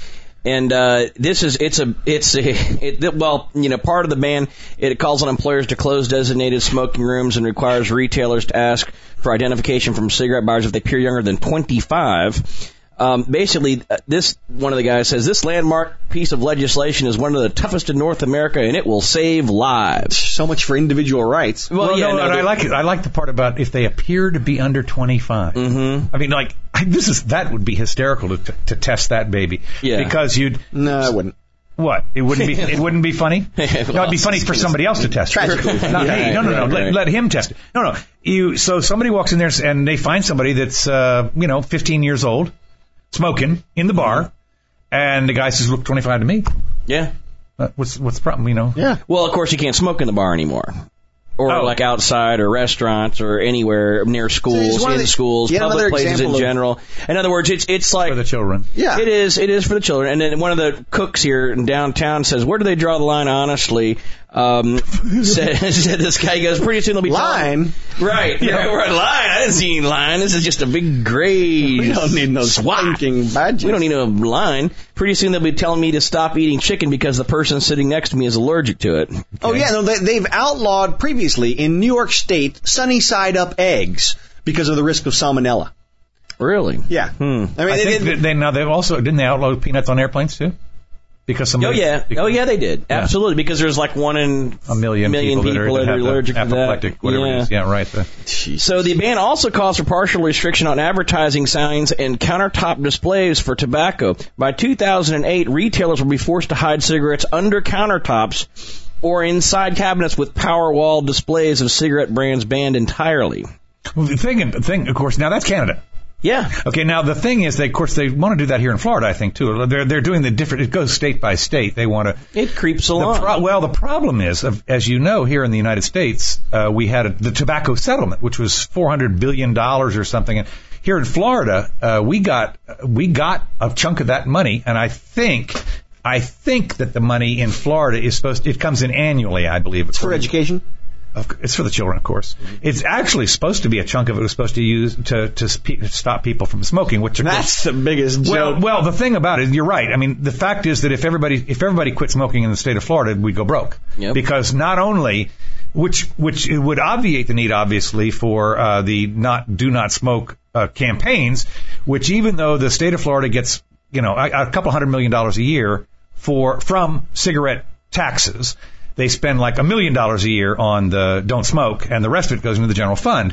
And uh, this is it's a it's a it, well you know part of the ban it calls on employers to close designated smoking rooms and requires retailers to ask for identification from cigarette buyers if they appear younger than twenty-five. Um, basically, uh, this one of the guys says this landmark piece of legislation is one of the toughest in North America, and it will save lives. So much for individual rights. Well, Well, yeah, no, no, and I they- like it. I like the part about if they appear to be under twenty-five. Mhm. I mean, like I, this is that would be hysterical to, to test that baby. Yeah. Because you'd No, I wouldn't. what? It wouldn't be. It wouldn't be funny. Well, no, it'd be funny for somebody else to test. it. Tragically. Not Yeah, me. No, no, no. right, let, right. let him test it. No, no. You. So somebody walks in there and they find somebody that's uh, you know fifteen years old, smoking in the bar, and the guy says, "Look, twenty-five to me." Yeah. Uh, what's what's the problem? You know. Yeah. Well, of course, you can't smoke in the bar anymore. Or Oh. like outside or restaurants or anywhere near schools, one of in the- schools, yet another public places in example of- general. In other words, it's it's like For the children. Yeah. it is it is for the children. And then one of the cooks here in downtown says, "Where do they draw the line?" Honestly, um, said, said this guy goes, "Pretty soon they'll be Line? telling-" right? Yeah, we're at line. I didn't see any line. This is just a big gray. We don't need no swat. swanking badges. We don't need no line. Pretty soon they'll be telling me to stop eating chicken because the person sitting next to me is allergic to it. Oh, yeah, no, they, they've outlawed previously in New York State sunny side up eggs because of the risk of salmonella. Really? Yeah. Hmm. I mean, I they- think they- that they now they've also didn't they outlaw peanuts on airplanes too? Because Oh somebody, yeah, because oh yeah, they did Yeah. absolutely because there's like one in a million, million people, people that are, that are have allergic the to that. apoplectic, whatever Yeah. it is. Yeah, right. The, So the ban also calls for partial restriction on advertising signs and countertop displays for tobacco. By two thousand eight, retailers will be forced to hide cigarettes under countertops or inside cabinets with power wall displays of cigarette brands banned entirely. well, the thing, the thing, of course, now that's Canada. Yeah. Okay, now the thing is, they, of course, they want to do that here in Florida, I think, too. They're they're doing the different. It goes state by state. They want to. It creeps The along. pro- well, the problem is, of- as you know, here in the United States, uh, we had a, the tobacco settlement, which was four hundred billion dollars or something. And here in Florida, uh, we got we got a chunk of that money, and I think I think that the money in Florida is supposed to, it comes in annually, I believe. for education? Of- It's for the children, of course. It's actually supposed to be a chunk of it was supposed to use to to spe- stop people from smoking, which of course, That's the biggest well, joke. well, the thing about it, you're right. I mean, the fact is that if everybody if everybody quit smoking in the state of Florida, we'd go broke. Yep. Because not only, which which it would obviate the need, obviously, for uh, the not do not smoke uh, campaigns, which even though the state of Florida gets you know a, a couple hundred million dollars a year for from cigarette taxes. They spend like a million dollars a year on the don't smoke, and the rest of it goes into the general fund.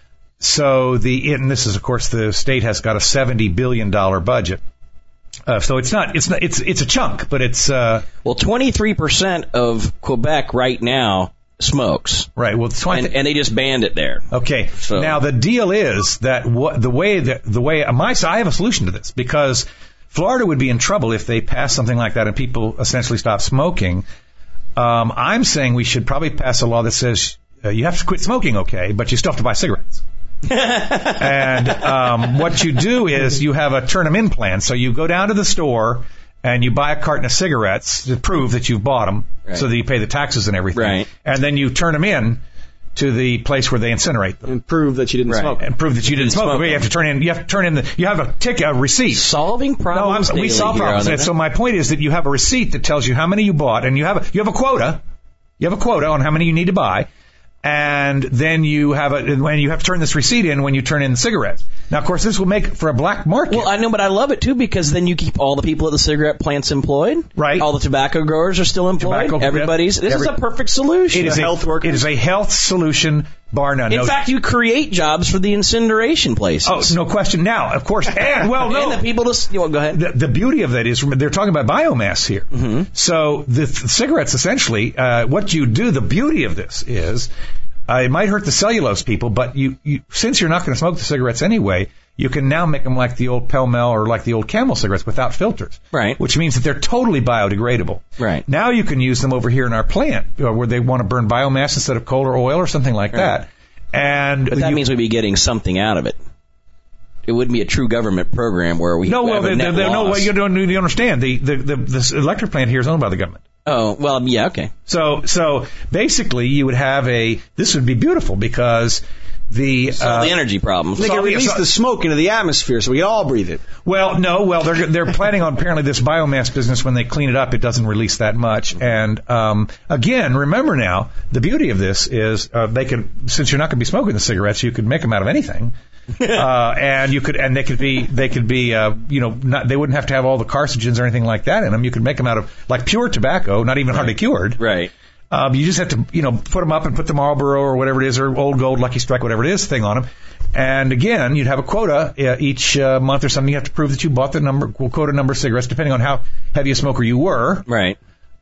So the and this is of course the state has got a seventy billion dollar budget. Uh, so it's not it's not it's it's a chunk, but it's uh, Well, twenty-three percent of Quebec right now smokes, right. Well, it's and, and they just banned it there. okay. So- Now the deal is that what the way that the way my I have a solution to this because Florida would be in trouble if they pass something like that and people essentially stop smoking. Um, I'm saying we should probably pass a law that says uh, you have to quit smoking, okay, but you still have to buy cigarettes. And um, what you do is you have a turn them in plan. So you go down to the store and you buy a carton of cigarettes to prove that you've bought them, Right. so that you pay the taxes and everything. Right. And then you turn them in to the place where they incinerate them And prove that you didn't Right. smoke. and prove that you didn't smoke. smoke You have to turn in. You have to turn in the. You have a ticket, a receipt. Solving No, I'm, problems. we daily solve here problems. on And the- so my point is that you have a receipt that tells you how many you bought, and you have a, you have a quota. You have a quota on how many you need to buy, and then you have a and when you have to turn this receipt in when you turn in the cigarettes. Now, of course, this will make for a black market. Well, I know, but I love it too because then you keep all the people at the cigarette plants employed. Right. All the tobacco growers are still employed. Tobacco- Everybody's. This every- is a perfect solution. It is a health workers. It is a health solution bar none. In no, fact, you create jobs for the incineration places. oh, no question. Now, of course, and well, no. And the people just, you know, go ahead. The, the beauty of that is they're talking about biomass here. Mm-hmm. So the th- cigarettes, essentially, uh, what you do, the beauty of this is, uh, it might hurt the cellulose people, but you, you since you're not going to smoke the cigarettes anyway, you can now make them like the old Pall Mall or like the old Camel cigarettes without filters. Right. Which means that they're totally biodegradable. Right. Now you can use them over here in our plant, uh, where they want to burn biomass instead of coal or oil or something like Right. that. And But that you, means we'd be getting something out of it. It wouldn't be a true government program where we no, have well, a they, net they, no, loss. well, you don't you understand. The, the the this electric plant here is owned by the government. Oh, well, yeah, okay. So, so basically, you would have a. This would be beautiful because the Solve uh, the energy problems. They can Sorry, release sorry. the smoke into the atmosphere so we all breathe it. well, no, well, they're they're planning on apparently this biomass business. When they clean it up, it doesn't release that much. And um, again, remember now, the beauty of this is uh, they could, since you're not going to be smoking the cigarettes, you could make them out of anything. uh, and you could, and they could be, they could be, uh, you know, not, they wouldn't have to have all the carcinogens or anything like that in them. You could make them out of like pure tobacco, not even hardly cured. Right. Um, you just have to, you know, put them up and put the Marlboro or whatever it is, or Old Gold, Lucky Strike, whatever it is, thing on them. And again, you'd have a quota uh, each uh, month or something. You have to prove that you bought the number, quota number of cigarettes, depending on how heavy a smoker you were, Right.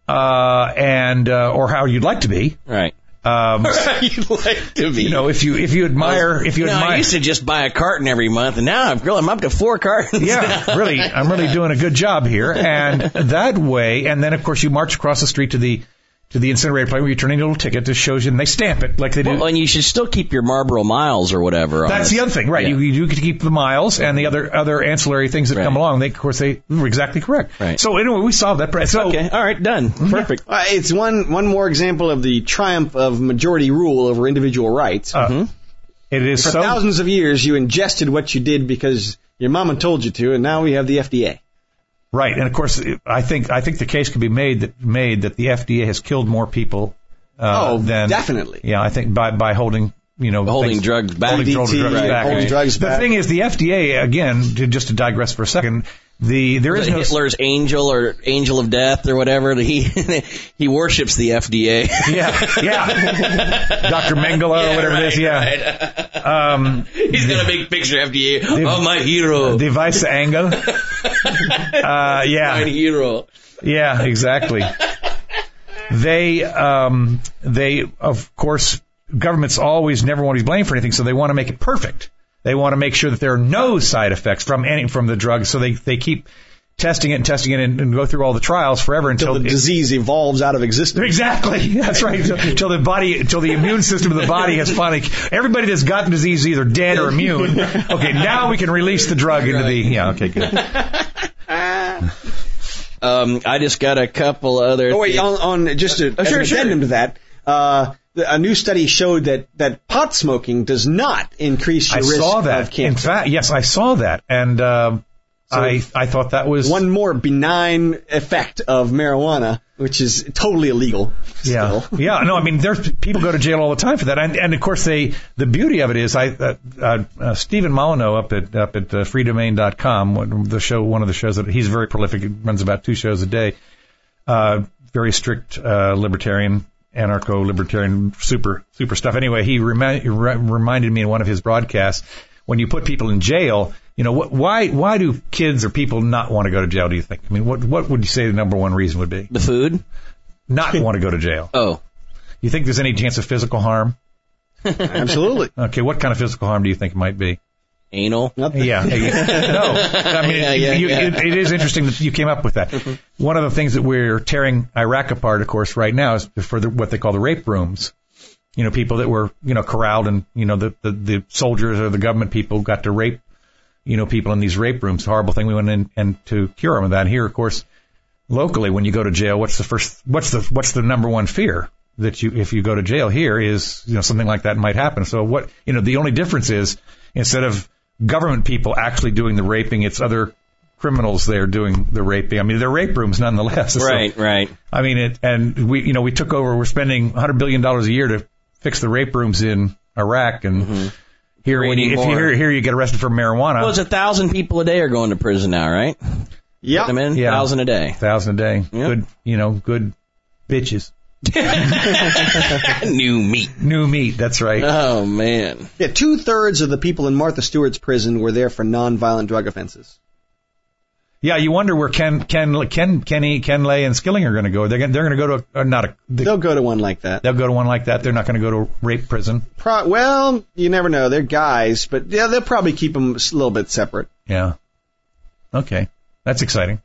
uh, and uh, or how you'd like to be. Right. Um, You'd like to be. you know, if you if you admire, if you no, admire. I used to just buy a carton every month, and now I'm, I'm up to four cartons. Yeah, really, I'm really doing a good job here. And that way, and then of course you march across the street to the to the incinerator plant where you turn in a little ticket that shows you, and they stamp it like they do. Well, and you should still keep your Marlboro Miles or whatever. That's on the other thing, right? Yeah. You, you do get to keep the miles and the other other ancillary things that Right. come along. They, of course, they were exactly correct. Right. So anyway, we solved that. So Okay, all right, done. Perfect. Uh, it's one one more example of the triumph of majority rule over individual rights. uh, it is For so. thousands of years, you ingested what you did because your mama told you to, and now we have the F D A. Right, and of course, I think I think the case could be made that made that the F D A has killed more people. Uh, Oh, than, definitely. Yeah, I think by by holding. You know, Holding things- drugs back. holding, D T, holding drugs right, back. holding right. drugs the back. thing is, the F D A again, to, just to digress for a second, the there is no Hitler's angel or angel of death or whatever. He he worships the F D A. yeah yeah Doctor Mengele or whatever it is yeah. Um, He's got a big picture of F D A. Oh, my hero. the vice angle. Uh, yeah, My hero. yeah, exactly. They, um, they, of course, governments always never want to be blamed for anything, so they want to make it perfect. They want to make sure that there are no side effects from any from the drug, so they they keep testing it and testing it and, and go through all the trials forever until, Until the it- disease evolves out of existence. Exactly. That's right. Until, until the body, until the immune system of the body has finally. Everybody that's got the disease is either dead or immune. Okay, now we can release the drug into the. Yeah. Okay. Good. Um, I just got a couple other. Oh wait, things. on, on just to, Oh, as sure, an sure. addendum to that, uh, the, a new study showed that, that pot smoking does not increase your I risk saw that. of cancer. In fact, yes, I saw that, and uh, I I thought that was One more benign effect of marijuana, which is totally illegal. Yeah, Still. yeah. No, I mean, there's people go to jail all the time for that, and and of course they. The beauty of it is, I uh, uh, uh, Stephen Molyneux up at up at uh, free domain dot com, one- the show, one of the shows that he's very prolific. He runs about two shows a day. Uh, very strict uh, libertarian, anarcho-libertarian, super super stuff. Anyway, he remi- re- reminded me in one of his broadcasts, when you put people in jail, you know, what, why why do kids or people not want to go to jail? Do you think? I mean, what what would you say the number one reason would be? The food? Not want to go to jail. Oh. You think there's any chance of physical harm? Absolutely. Okay, what kind of physical harm do you think it might be? Anal? Nothing. Yeah. No. I mean, Yeah, yeah, you, yeah. It, it is interesting that you came up with that. One of the things that we're tearing Iraq apart, of course, right now is for the, what they call the rape rooms. You know, people that were, you know, corralled and, you know, the, the, the soldiers or the government people got to rape, you know, people in these rape rooms. Horrible thing. We went in and to cure them of that. And here, of course, locally, when you go to jail, what's the first, what's the, what's the number one fear? That you, if you go to jail here is, you know, something like that might happen. So what, you know, the only difference is instead of government people actually doing the raping, it's other criminals there doing the raping. I mean, they're rape rooms nonetheless. So, Right, right. I mean, it, and we, you know, we took over, we're spending one hundred billion dollars a year to fix the rape rooms in Iraq. And Mm-hmm. here, when you, if you more. here, here you get arrested for marijuana. Well, it's a thousand people a day are going to prison now, right? Yeah. Put them in? Yeah. Thousand a day. thousand a day. Yeah. Good, you know, good bitches. New meat. New meat, that's right. Oh, man. Yeah, two-thirds of the people in Martha Stewart's prison were there for nonviolent drug offenses. Yeah, you wonder where Ken, Ken, Ken, Kenny, Ken Lay, and Skilling are going to go. They're going, they're going to go to uh, not a. They, They'll go to one like that. They'll go to one like that. They're not going to go to rape prison. Pro- well, you never know. They're guys, but yeah, they'll probably keep them a little bit separate. Yeah. Okay, that's exciting.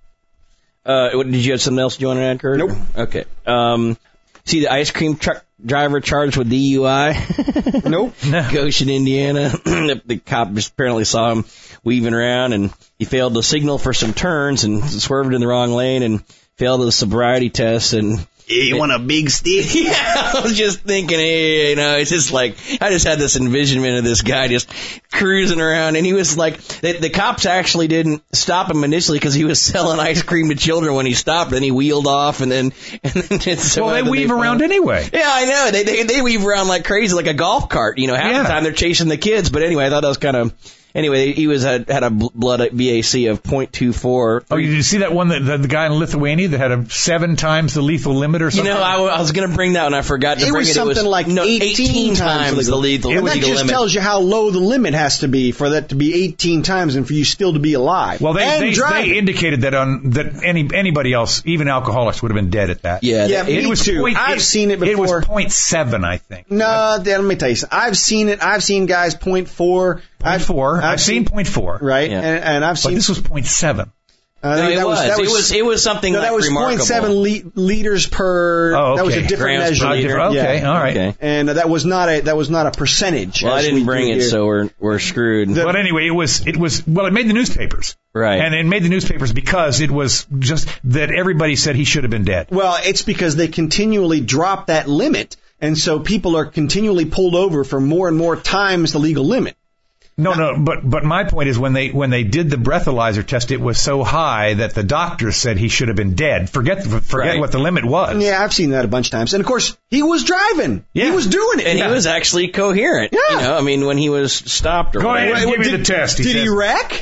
Uh, what- did you have something else you want to add, Kurt? Nope. Okay. Um, see the ice cream truck driver charged with D U I? Nope. Goshen, Indiana. the, the cop just apparently saw him weaving around, and he failed to signal for some turns and swerved in the wrong lane and failed the sobriety test. And You want a big stick? yeah, I was just thinking, hey, you know, it's just like, I just had this envisionment of this guy just cruising around, and he was like, the, the cops actually didn't stop him initially because he was selling ice cream to children when he stopped, then he wheeled off, and then, and then it's so Well, they after weave found- around anyway. Yeah, I know. They, they they weave around like crazy, like a golf cart. You know, half Yeah. the time they're chasing the kids. But anyway, I thought that was kind of. Anyway, he was had, had a bl- blood V A C of point two four. Oh, did you see that one that the, the guy in Lithuania that had a seven times the lethal limit or You something? know, I, w- I was going to bring that and I forgot to It bring was it. something it was like no, eighteen times times the legal. lethal, And that legal just limit. tells you how low the limit has to be for that to be eighteen times and for you still to be alive. Well, they and they, driving. they indicated that on that any anybody else, even alcoholics, would have been dead at that. yeah, Yeah, that- me it, was too. point- I've seen it It was before. point seven, I think. No, let me tell you something. I've seen it. I've seen guys point four. Point four. I've seen point four. Right, Yeah. and, and I've But seen. this was point seven. I no, think it that was. that It was. It was something No, like that was remarkable. point seven le- liters per. Oh, That was a okay. different Grams per measure. liter. Okay, Yeah. all right. Okay. And uh, that was not a that was not a percentage. Well, I as didn't we bring do it, here. so we're we're screwed. The- But anyway, it was it was well, it made the newspapers. Right. And it made the newspapers because it was just that everybody said he should have been dead. Well, it's because they continually drop that limit, and so people are continually pulled over for more and more times the legal limit. No, no, but but my point is when they when they did the breathalyzer test, it was so high that the doctors said he should have been dead. Forget forget Right. what the limit was. Yeah, I've seen that a bunch of times. And of course, he was driving. He Yeah. was doing it. and Yeah. he was actually coherent. Yeah. You know, I mean, when he was stopped or Go ahead whatever. and give me did, the test. He did he says. wreck?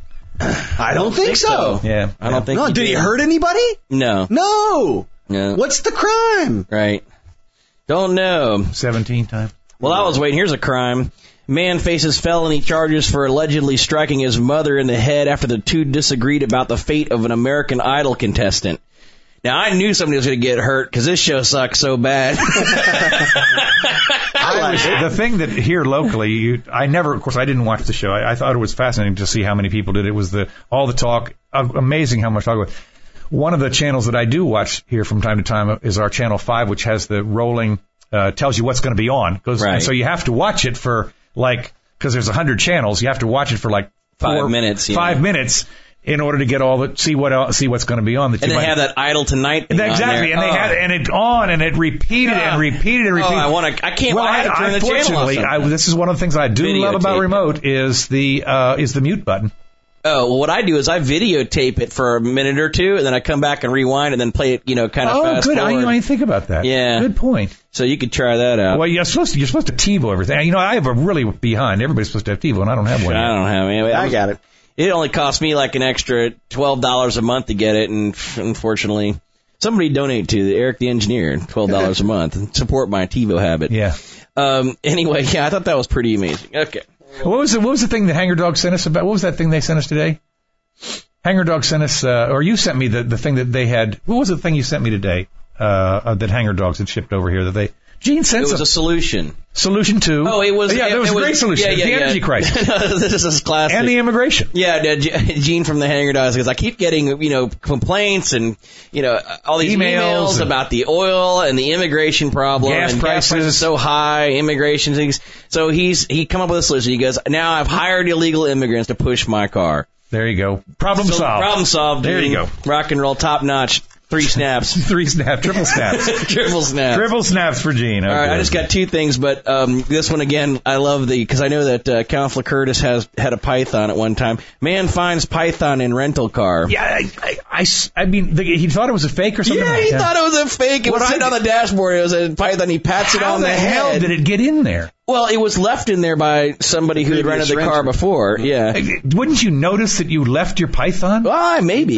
I don't think so. Yeah. I don't think. No, he did he hurt anybody? No. No. No. What's the crime? Right. Don't know. Seventeen times. Well, I was waiting. Here's a crime. Man faces felony charges for allegedly striking his mother in the head after the two disagreed about the fate of an American Idol contestant. Now, I knew somebody was going to get hurt because this show sucks so bad. I was, the thing that here locally, you, I never, of course, I didn't watch the show. I, I thought it was fascinating to see how many people did it. It was the all the talk, uh, amazing how much talk. One of the channels that I do watch here from time to time is our Channel five, which has the rolling, uh, tells you what's going to be on. 'Cause, Right. and so you have to watch it for like, because there's a hundred channels, you have to watch it for like Five four- minutes, yeah. Five minutes in order to get all the see what else, see what's going to be on. That And you they might, have that Idol Tonight thing on exactly, there. and they Oh. had and it on and it repeated Yeah. and repeated and Oh, repeated. I want to. I can't. Well, I had to turn the channel off. unfortunately, I, this is one of the things I do love about Videotape. remote is the uh, is the mute button. Oh, well, what I do is I videotape it for a minute or two, and then I come back and rewind, and then play it, you know, kind of Oh, fast good. I forward. didn't even think about that. Yeah. Good point. So you could try that out. Well, you're supposed to you're supposed to TiVo everything. You know, I have a really behind. Everybody's supposed to have TiVo, and I don't have one. I yet. don't have any. I got it. It only cost me like an extra twelve dollars a month to get it, and unfortunately, somebody donate to the Eric the Engineer twelve dollars a month and support my TiVo habit. Yeah. Um. Anyway, yeah, I thought that was pretty amazing. Okay. What was the what was the thing that Hanger Dog sent us about? What was that thing they sent us today? Hanger Dog sent us, uh, or you sent me the the thing that they had. What was the thing you sent me today? Uh, uh that Hanger Dogs had shipped over here that they. Gene It sent was some a solution. solution to. Oh, it was. Yeah, it, there was it a great solution. Yeah, yeah, the yeah. energy crisis This is classic. and the immigration. Yeah, uh, G- Gene from the Hanger Dogs goes, I keep getting, you know, complaints and, you know, all these Emails emails, and- about the oil and the immigration problem. Gas and prices. gas prices so high, immigration things. So he's, he come up with a solution. He goes, now I've hired illegal immigrants to push my car. There you go. Problem So, solved. Problem solved. There you Gene. go. Rock and roll, top notch, three snaps. Three snap, triple snaps. Triple snaps. Triple snaps for Gene. All right, Okay. I just got two things, but um, this one again, I love the because I know that uh, Counselor Curtis has had a python at one time. Man finds python in rental car. Yeah, I, I, I s- I mean, the, he thought it was a fake or something. Yeah, like he that. thought it was a fake. It What was I sitting on did- the dashboard. It was a python. He pats it How on the, the hell head. did it get in there? Well, it was left in there by somebody who had Previous rented the car renter. before. Yeah. Wouldn't you notice that you left your python? Well, maybe. Think.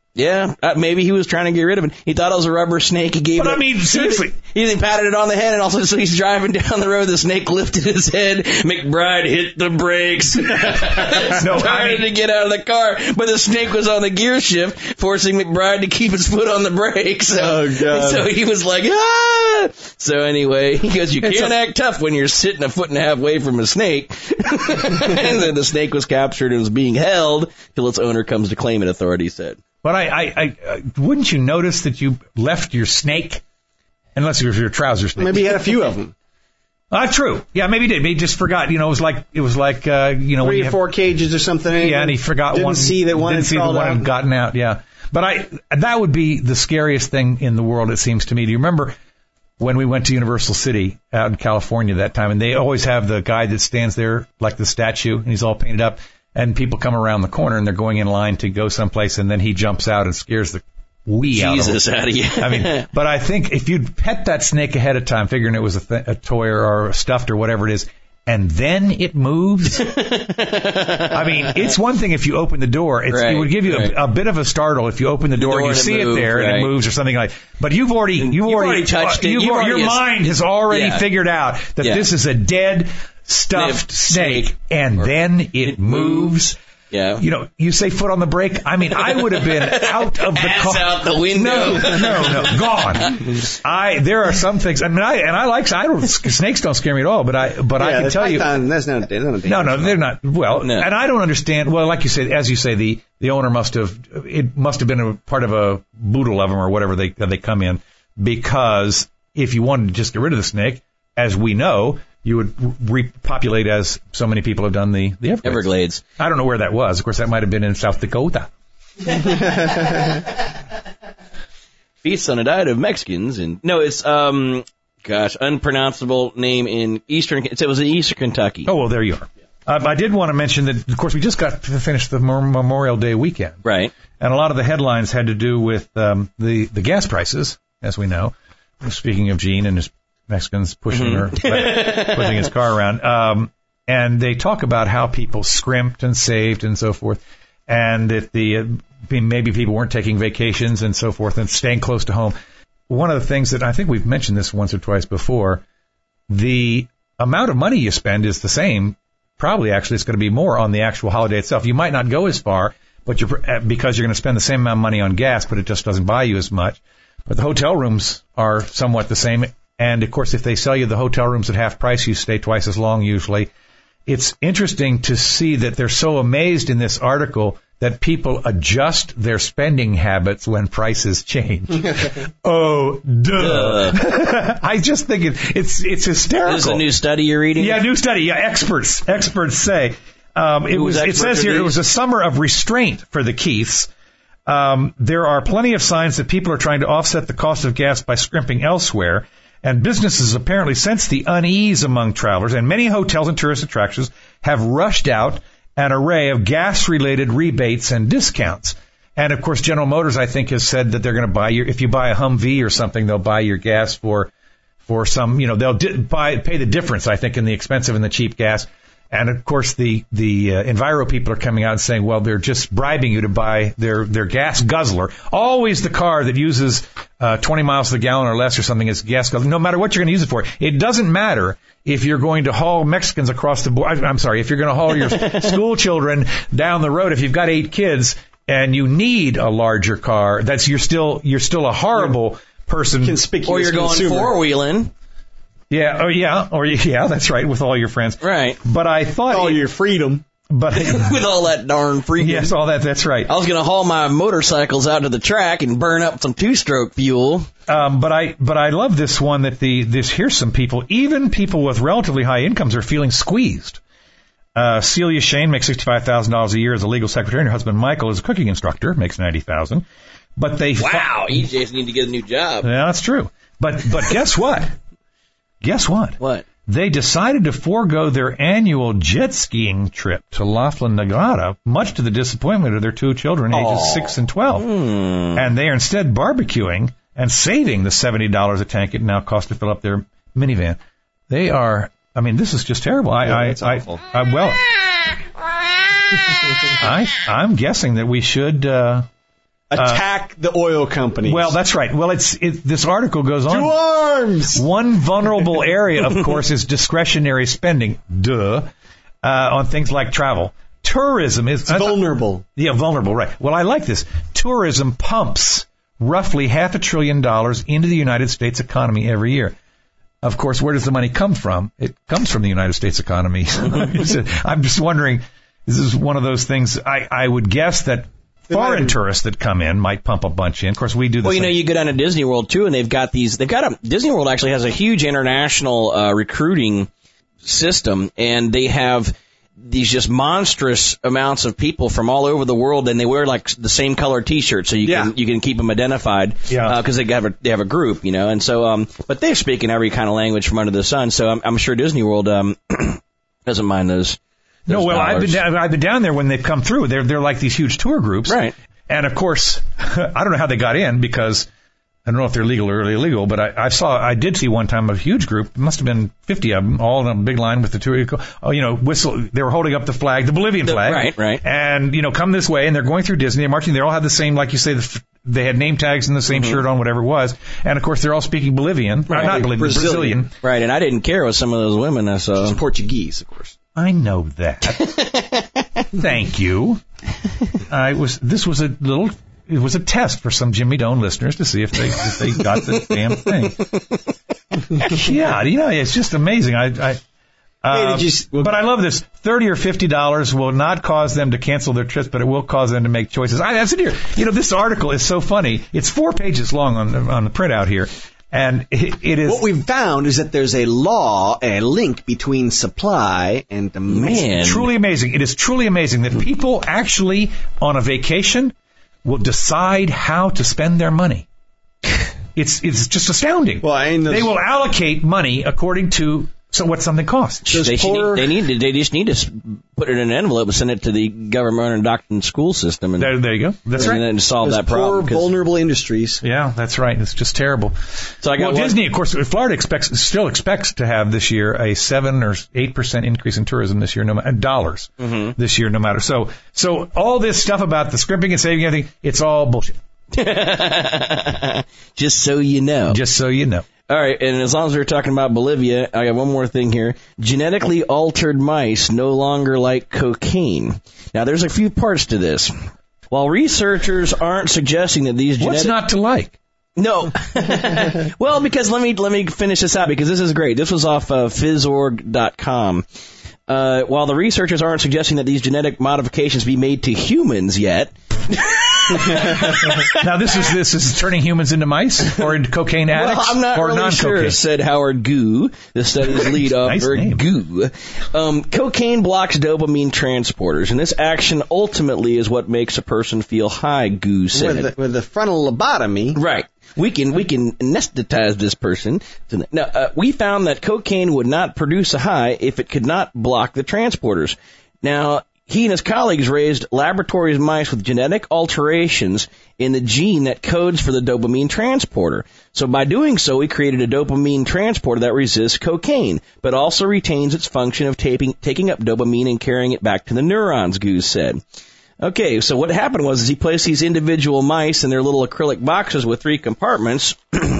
Yeah, uh, maybe he was trying to get rid of it. He thought it was a rubber snake. He gave But it. I mean, seriously. He then patted it on the head, and also so he's driving down the road. The snake lifted his head. McBride hit the brakes. No, Started I mean, to get out of the car, but the snake was on the gear shift, forcing McBride to keep his foot on the brakes. So, Oh, God. so he was like, ah! So anyway, he goes, you can't act tough when you're sitting a foot and a half away from a snake. And then the snake was captured and was being held till its owner comes to claim it, authorities said. But I, I, I, uh, wouldn't you notice that you left your snake? Unless it was your trouser snake. Maybe he had a few of them. Ah, true. Yeah, maybe he did. Maybe he just forgot. You know, it was like, it was like, uh, you know, when Three you or have- four cages or something. Yeah, and he forgot didn't one. see that one Didn't had see that crawled one out. had gotten out. Yeah, but I that would be the scariest thing in the world. It seems to me. Do you remember when we went to Universal City out in California that time? And they always have the guy that stands there like the statue, and he's all painted up. And people come around the corner and they're going in line to go someplace, and then he jumps out and scares the wee out of them. Jesus out of you. I mean, but I think if you'd pet that snake ahead of time, figuring it was a, th- a toy or, or a stuffed or whatever it is, and then it moves. I mean, it's one thing if you open the door. It's, Right, it would give you right. a, a bit of a startle if you open the door, door and you and it see it moves, there and right. it moves or something like. But you've already you've, You've already, already touched it. you've You've al- already your es- mind has already Yeah. figured out that Yeah. this is a dead stuffed Sniffed snake, snake. and Or then it, it moves. moves. Yeah. You know, you say foot on the brake. I mean, I would have been out of the Ass car. out the window. No, no, no, gone. I there are some things. I mean, I and I like I don't snakes don't scare me at all. But I but I Yeah, can the tell you. python, that's not, that's not No, no, they're not. Well, No. and I don't understand. Well, like you said, as you say, the the owner must have it must have been a part of a boodle of them or whatever they they come in, because if you wanted to just get rid of the snake, as we know, you would repopulate as so many people have done the the Everglades. Everglades. I don't know where that was. Of course, that might have been in South Dakota. Feasts on a diet of Mexicans, and no, it's um, gosh, unpronounceable name in eastern. It was in eastern Kentucky. Oh well, there you are. Uh, I did want to mention that, of course, we just got to finish the Memorial Day weekend, Right. and a lot of the headlines had to do with um, the the gas prices, as we know. Speaking of Gene and his Mexicans pushing her, pushing his car around, um, and they talk about how people scrimped and saved and so forth, and that the uh, maybe people weren't taking vacations and so forth and staying close to home. One of the things that I think we've mentioned this once or twice before, the amount of money you spend is the same. Probably, actually, it's going to be more on the actual holiday itself. You might not go as far, but you're because you're going to spend the same amount of money on gas, but it just doesn't buy you as much. But the hotel rooms are somewhat the same. And, of course, if they sell you the hotel rooms at half price, you stay twice as long usually. It's interesting to see that they're so amazed in this article that people adjust their spending habits when prices change. Oh, duh. Duh. I just think it, it's it's hysterical. This is a new study you're reading? Yeah, new study. Yeah, experts experts say um, it was. Whose It experts says are here it these? was a summer of restraint for the Keiths. Um, there are plenty of signs that people are trying to offset the cost of gas by scrimping elsewhere, and businesses apparently sense the unease among travelers, and many hotels and tourist attractions have rushed out an array of gas-related rebates and discounts. And of course, General Motors, I think, has said that they're going to buy your, if you buy a Humvee or something, they'll buy your gas for, for some, you know, they'll di- buy, pay the difference, I think, in the expensive and the cheap gas. And of course, the, the, uh, Enviro people are coming out and saying, well, they're just bribing you to buy their, their gas guzzler. Always the car that uses, uh, twenty miles to the gallon or less or something is gas guzzler, no matter what you're going to use it for. It doesn't matter if you're going to haul Mexicans across the board. I'm sorry, if you're going to haul your school children down the road, if you've got eight kids and you need a larger car, that's, you're still, you're still a horrible person. Conspicuous Or you're going consumer. four-wheeling. Yeah, oh yeah, or yeah, that's right, with all your friends. Right. But I thought, All your freedom. but With all that darn freaking. yes, all that, that's right. I was going to haul my motorcycles out to the track and burn up some two-stroke fuel. Um, but I, but I love this one that the, this, here's some people, even people with relatively high incomes are feeling squeezed. Uh, Celia Shane makes sixty-five thousand dollars a year as a legal secretary, and her husband Michael is a cooking instructor, makes ninety thousand dollars. But they, Wow, E Js need to get a new job. yeah, that's true. But, but guess what? Guess what? What? They decided to forego their annual jet skiing trip to Laughlin, Nevada, much to the disappointment of their two children, ages Aww. six and twelve. Hmm. And they are instead barbecuing and saving the seventy dollars a tank it now costs to fill up their minivan. They are, I mean, this is just terrible. I, Yeah, I, that's I, awful. I, well, I, I'm guessing that we should, uh, Attack uh, the oil companies. Well, that's right. Well, it's it, this article goes on. To arms! One vulnerable area, of course, is discretionary spending. Duh. Uh, on things like travel. Tourism is... It's vulnerable. Uh, yeah, vulnerable, right. Well, I like this. Tourism pumps roughly half a trillion dollars into the United States economy every year. Of course, where does the money come from? It comes from the United States economy. I'm just wondering, this is one of those things, I, I would guess that foreign tourists that come in might pump a bunch in. Of course, we do the Well, you same. know, you go down to Disney World, too, and they've got these, they've got a, Disney World actually has a huge international uh, recruiting system, and they have these just monstrous amounts of people from all over the world, and they wear like the same color T-shirts, so you yeah. can you can keep them identified. Yeah. Because uh, they have a they have a group, you know, and so um, but they're speaking every kind of language from under the sun. So I'm, I'm sure Disney World um doesn't mind those. those no, well, dollars. I've been down, I've been down there when they've come through. They're they're like these huge tour groups, Right. And of course, I don't know how they got in because I don't know if they're legal or illegal, but I, I saw, I did see one time a huge group. It must have been fifty of them, all in a big line with the tour. Oh, you know, whistle. They were holding up the flag, the Bolivian The- flag, right, right. And you know, come this way, and they're going through Disney. They're marching. They all have the same, like you say, the, they had name tags and the same Mm-hmm. shirt on, whatever it was. And of course, they're all speaking Bolivian, Right. not Bolivian, Brazilian. Brazilian. Right, and I didn't care with some of those women I saw. It's Portuguese, of course. I know that. Thank you. I was. This was a little. It was a test for some Jimmy Doan listeners to see if they if they got the damn thing. Yeah, you know, it's just amazing. I. I uh, Hey, did you, well, but I love this. Thirty or fifty dollars will not cause them to cancel their trips, but it will cause them to make choices. I, I sit here. You know, this article is so funny. It's four pages long on the, on the printout here, and it, it is. What we've found is that there's a law, a link between supply and demand. Man. Truly amazing. It is truly amazing that people actually on a vacation will decide how to spend their money. It's it's just astounding. Well, I mean, those- they will allocate money according to so what something costs. Those They, should poor- need, they need to. They just need to s- put it in an envelope and send it to the government and doctrine school system, and, There, there you go. That's and right. then solve those that problem. poor, 'cause- vulnerable industries. Yeah, that's right. It's just terrible. So I got well, one- Disney, of course, Florida expects still expects to have this year a seven or eight percent increase in tourism this year, no matter dollars Mm-hmm. this year, no matter. So, so all this stuff about the scrimping and saving everything, it's all bullshit. Just so you know. Just so you know. All right, and as long as we're talking about Bolivia, I got one more thing here. Genetically altered mice no longer like cocaine. Now, there's a few parts to this. While researchers aren't suggesting that these genetic... What's not to like? No. Well, because let me let me finish this out, because this is great. This was off uh, phys org dot com. Uh, while the researchers aren't suggesting that these genetic modifications be made to humans yet... Now this is this is turning humans into mice or into cocaine addicts Well, I'm not or really non-cocaine. sure, said Howard Goo, the study's lead Nice author. name. Goo. Um, cocaine blocks dopamine transporters, and this action ultimately is what makes a person feel high, Goo said. With the, with the frontal lobotomy. Right. We can we can anesthetize this person. Now, uh, we found that cocaine would not produce a high if it could not block the transporters. Now, he and his colleagues raised laboratory mice with genetic alterations in the gene that codes for the dopamine transporter. So by doing so, we created a dopamine transporter that resists cocaine, but also retains its function of taping, taking up dopamine and carrying it back to the neurons, Goose said. Okay, so what happened was is he placed these individual mice in their little acrylic boxes with three compartments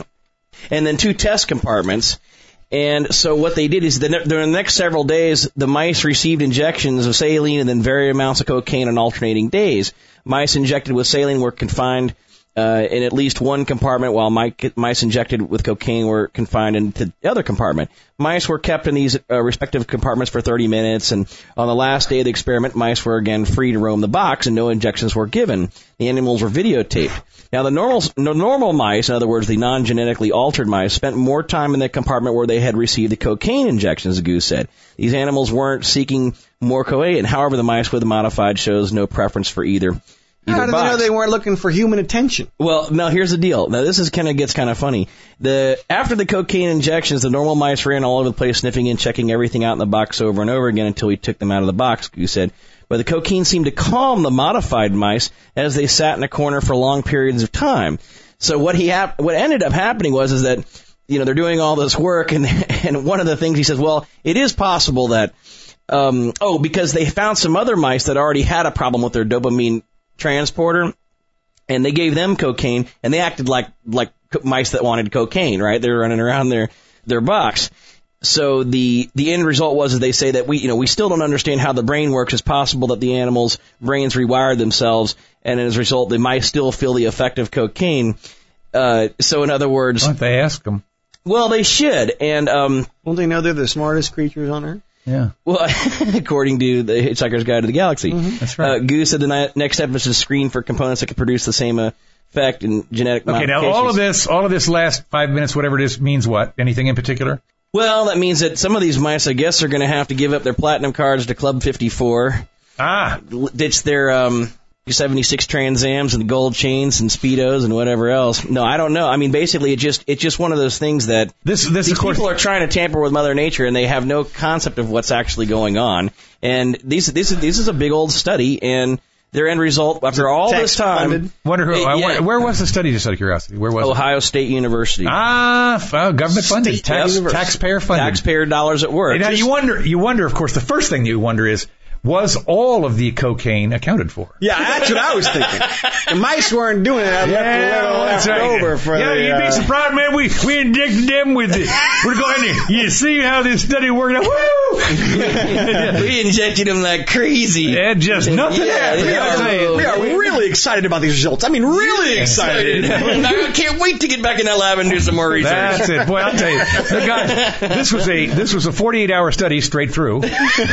and then two test compartments. And so what they did is the, during the next several days, the mice received injections of saline and then varied amounts of cocaine on alternating days. Mice injected with saline were confined uh, in at least one compartment, while mice injected with cocaine were confined into the other compartment. Mice were kept in these uh, respective compartments for thirty minutes, and on the last day of the experiment, mice were again free to roam the box, and no injections were given. The animals were videotaped. Now, the normal, the normal mice, in other words, the non-genetically altered mice, spent more time in the compartment where they had received the cocaine injections, the Goose said. These animals weren't seeking more cocaine. However, the mice with the modified shows no preference for either. How do they know they weren't looking for human attention? Well, now here's the deal. Now this is kind of gets kind of funny. The after the cocaine injections, the normal mice ran all over the place, sniffing and checking everything out in the box over and over again until we took them out of the box, you said. But the cocaine seemed to calm the modified mice as they sat in a corner for long periods of time. So what he hap- what ended up happening was is that you know they're doing all this work, and and one of the things he says, well, it is possible that um, oh because they found some other mice that already had a problem with their dopamine transporter, and they gave them cocaine, and they acted like like mice that wanted cocaine, right? They were running around their their box. So the the end result was that they say that we you know we still don't understand how the brain works. It's possible that the animals' brains rewired themselves, and as a result, the mice still feel the effect of cocaine. Uh, so in other words, why don't they ask them? Well, they should, and um, won't they know they're the smartest creatures on Earth? Yeah. Well, according to the Hitchhiker's Guide to the Galaxy, mm-hmm. That's right. Uh, Goose said the ni- next step is to screen for components that could produce the same effect in genetic okay, modifications. Okay, now all of this, all of this last five minutes, whatever it is, means what? Anything in particular? Well, that means that some of these mice, I guess, are going to have to give up their platinum cards to Club fifty-four. Ah. Ditch their um, seventy-six Trans Ams and gold chains and Speedos and whatever else. No, I don't know. I mean, basically, it just it's just one of those things that this, this these of course, people are trying to tamper with Mother Nature, and they have no concept of what's actually going on. And these, this, this is a big old study, and their end result, after all this time... Wonder who, it, uh, yeah. where, where was the study, just out of curiosity? Where was Ohio it? State University. Ah, uh, government funded. State Tax, University. taxpayer funded. Taxpayer dollars at work. Now, you wonder, you wonder, of course, the first thing you wonder is, was all of the cocaine accounted for? Yeah, that's what I was thinking. The mice weren't doing it. I yeah, left a little left right. over for yeah, the, you'd be uh, surprised, man. We we injected them with it. We're going to, you see how this study worked out? Woo! We injected them like crazy. Yeah, just nothing. Yeah, we, are, we are really excited about these results. I mean, really excited. I can't wait to get back in that lab and do some more research. That's it. Boy, I'll tell you, the guy, this was a this was a forty-eight hour study straight through.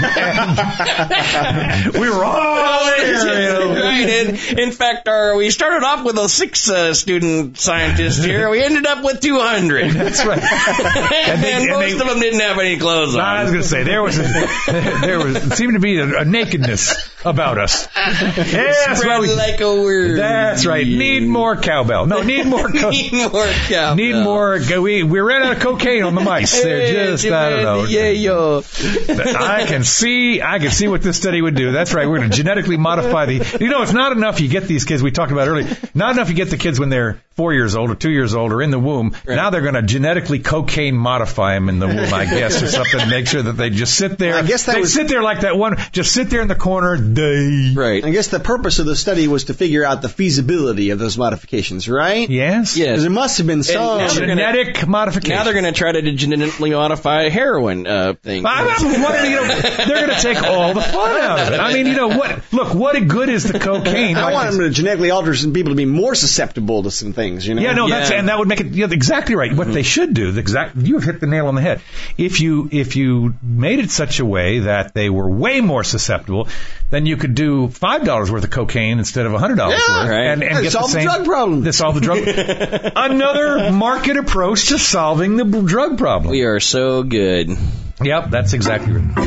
And we were all there, you know. Right. And in fact, our, we started off with a six uh, student scientist here. We ended up with two hundred. That's right. And, they, and and most they, of them didn't have any clothes on. I was going to say there was a, there was it seemed to be a, a nakedness about us. Yes, Spread well, like a word. That's right. Need more cowbell. No, need more. Co- need more cowbell. Need more. We we ran out of cocaine on the mice. They're just I don't know. Yeah, yo. I can see I can see what this study would do. That's right. We're going to genetically modify the. You know, it's not enough you get these kids we talked about earlier. Not enough you get the kids when they're four years old or two years old or in the womb. Right. Now they're going to genetically cocaine modify them in the womb, I guess, or something to make sure that they just sit there. I guess that they was, sit there like that one. Just sit there in the corner. Day. Right. I guess the purpose of the study was to figure out the feasibility of those modifications, right? Yes. Yes. Because there must have been some genetic gonna, modification. Now they're going to try to genetically modify heroin uh, thing. I'm, I'm wondering, you know, they're going to take all the fun out of it. I mean, you know, what? Look, what good is the cocaine? I like want them to genetically alter some people to be more susceptible to some things, you know? Yeah, no, yeah. that's and that would make it you know, exactly right. What mm-hmm. they should do, the exact you have hit the nail on the head. If you if you made it such a way that they were way more susceptible, then you could do five dollars worth of cocaine instead of a hundred dollars yeah, worth, right. and, and get solve the same the drug problem. To solve the drug. Another market approach to solving the drug problem. We are so good. Yep, that's exactly right. All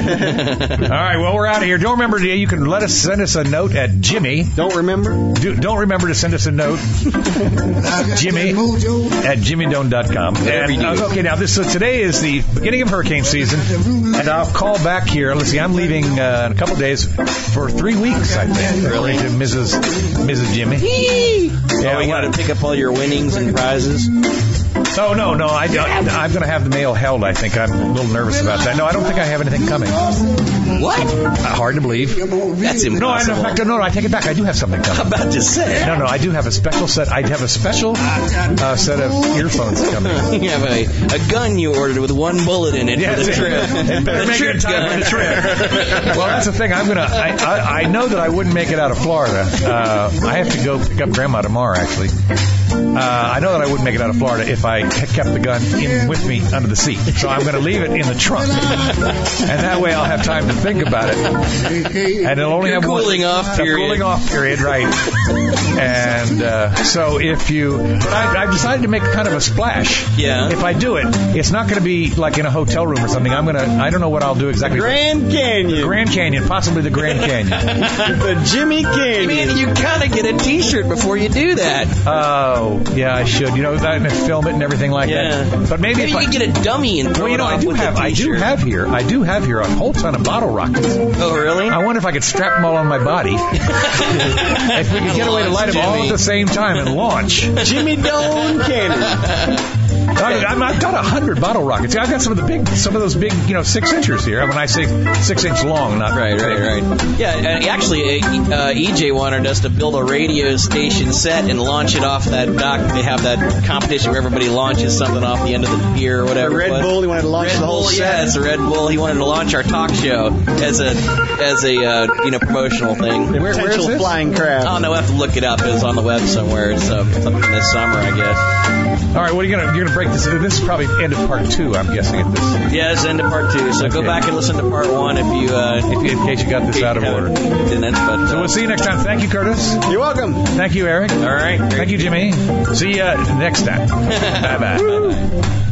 right, well, we're out of here. Don't remember, you can let us send us a note at Jimmy. Don't remember? Do, don't remember to send us a note, Jimmy at Jimmy Doan dot com. And, uh, okay, now this so today is the beginning of hurricane season, and I'll call back here. Let's see, I'm leaving uh, in a couple of days for three weeks, I think. Really, to Missus Missus Jimmy. Yeah, oh, we got to pick up all your winnings and prizes. Oh, no, no, I, I, I'm going to have the mail held, I think. I'm a little nervous about that. No, I don't think I have anything coming. What? Uh, hard to believe. That's impossible. No, I, in fact, no, no, I take it back. I do have something coming. I'm about to say. No, no, I do have a special set. I have a special uh, set of earphones coming. You have a, a gun you ordered with one bullet in it yes, for the trip. It better the make trip it time gun. for the trip. Well, that's the thing. I'm gonna. I, I, I know that I wouldn't make it out of Florida. Uh, I have to go pick up Grandma tomorrow, actually. Uh, I know that I wouldn't make it out of Florida if I kept the gun in with me under the seat. So I'm going to leave it in the trunk, and that way I'll have time to think about it. And it'll only Your have cooling one, off a period. cooling off period, right? And uh, so if you, but I, I've decided to make kind of a splash. Yeah. If I do it, it's not going to be like in a hotel room or something. I'm going to. I don't know what I'll do exactly. Grand Canyon. The Grand Canyon, possibly the Grand Canyon. The Jimmy Canyon. Man, you kind of get a T-shirt before you do that. Oh, yeah, I should. You know, and film it and everything like Yeah. that. But maybe, Maybe if you I, could get a dummy and throw well, you know, it I off do with have, the I do T-shirt. have here, I do have here a whole ton of bottle rockets. Oh, really? I wonder if I could strap them all on my body. If we could get away to light them all at the same time and launch. Jimmy Doan Canyon. I, I'm, I've got a hundred bottle rockets. I've got some of the big, some of those big, you know, six inchers here. When I say six inch long, not right, right, right. Yeah, and actually, uh, E J wanted us to build a radio station set and launch it off that dock. They have that competition where everybody launches something off the end of the pier or whatever. The Red Bull. He wanted to launch Red the whole Bull, set. Yeah, it's a Red Bull. He wanted to launch our talk show as a as a uh, you know promotional thing. Where, Potential where is this? flying crab. I don't know. I have to look it up. It's on the web somewhere. It's um, something this summer, I guess. All right, what are you gonna you're gonna break this? This is probably end of part two, I'm guessing at this. Yeah, it's end of part two. So go Okay. back and listen to part one if you uh, If you, in case you got this out of order. Didn't, but, uh, So we'll see you next time. Thank you, Curtis. You're welcome. Thank you, Eric. all right. Thank you, Jimmy. See you next time. Bye bye. Bye-bye.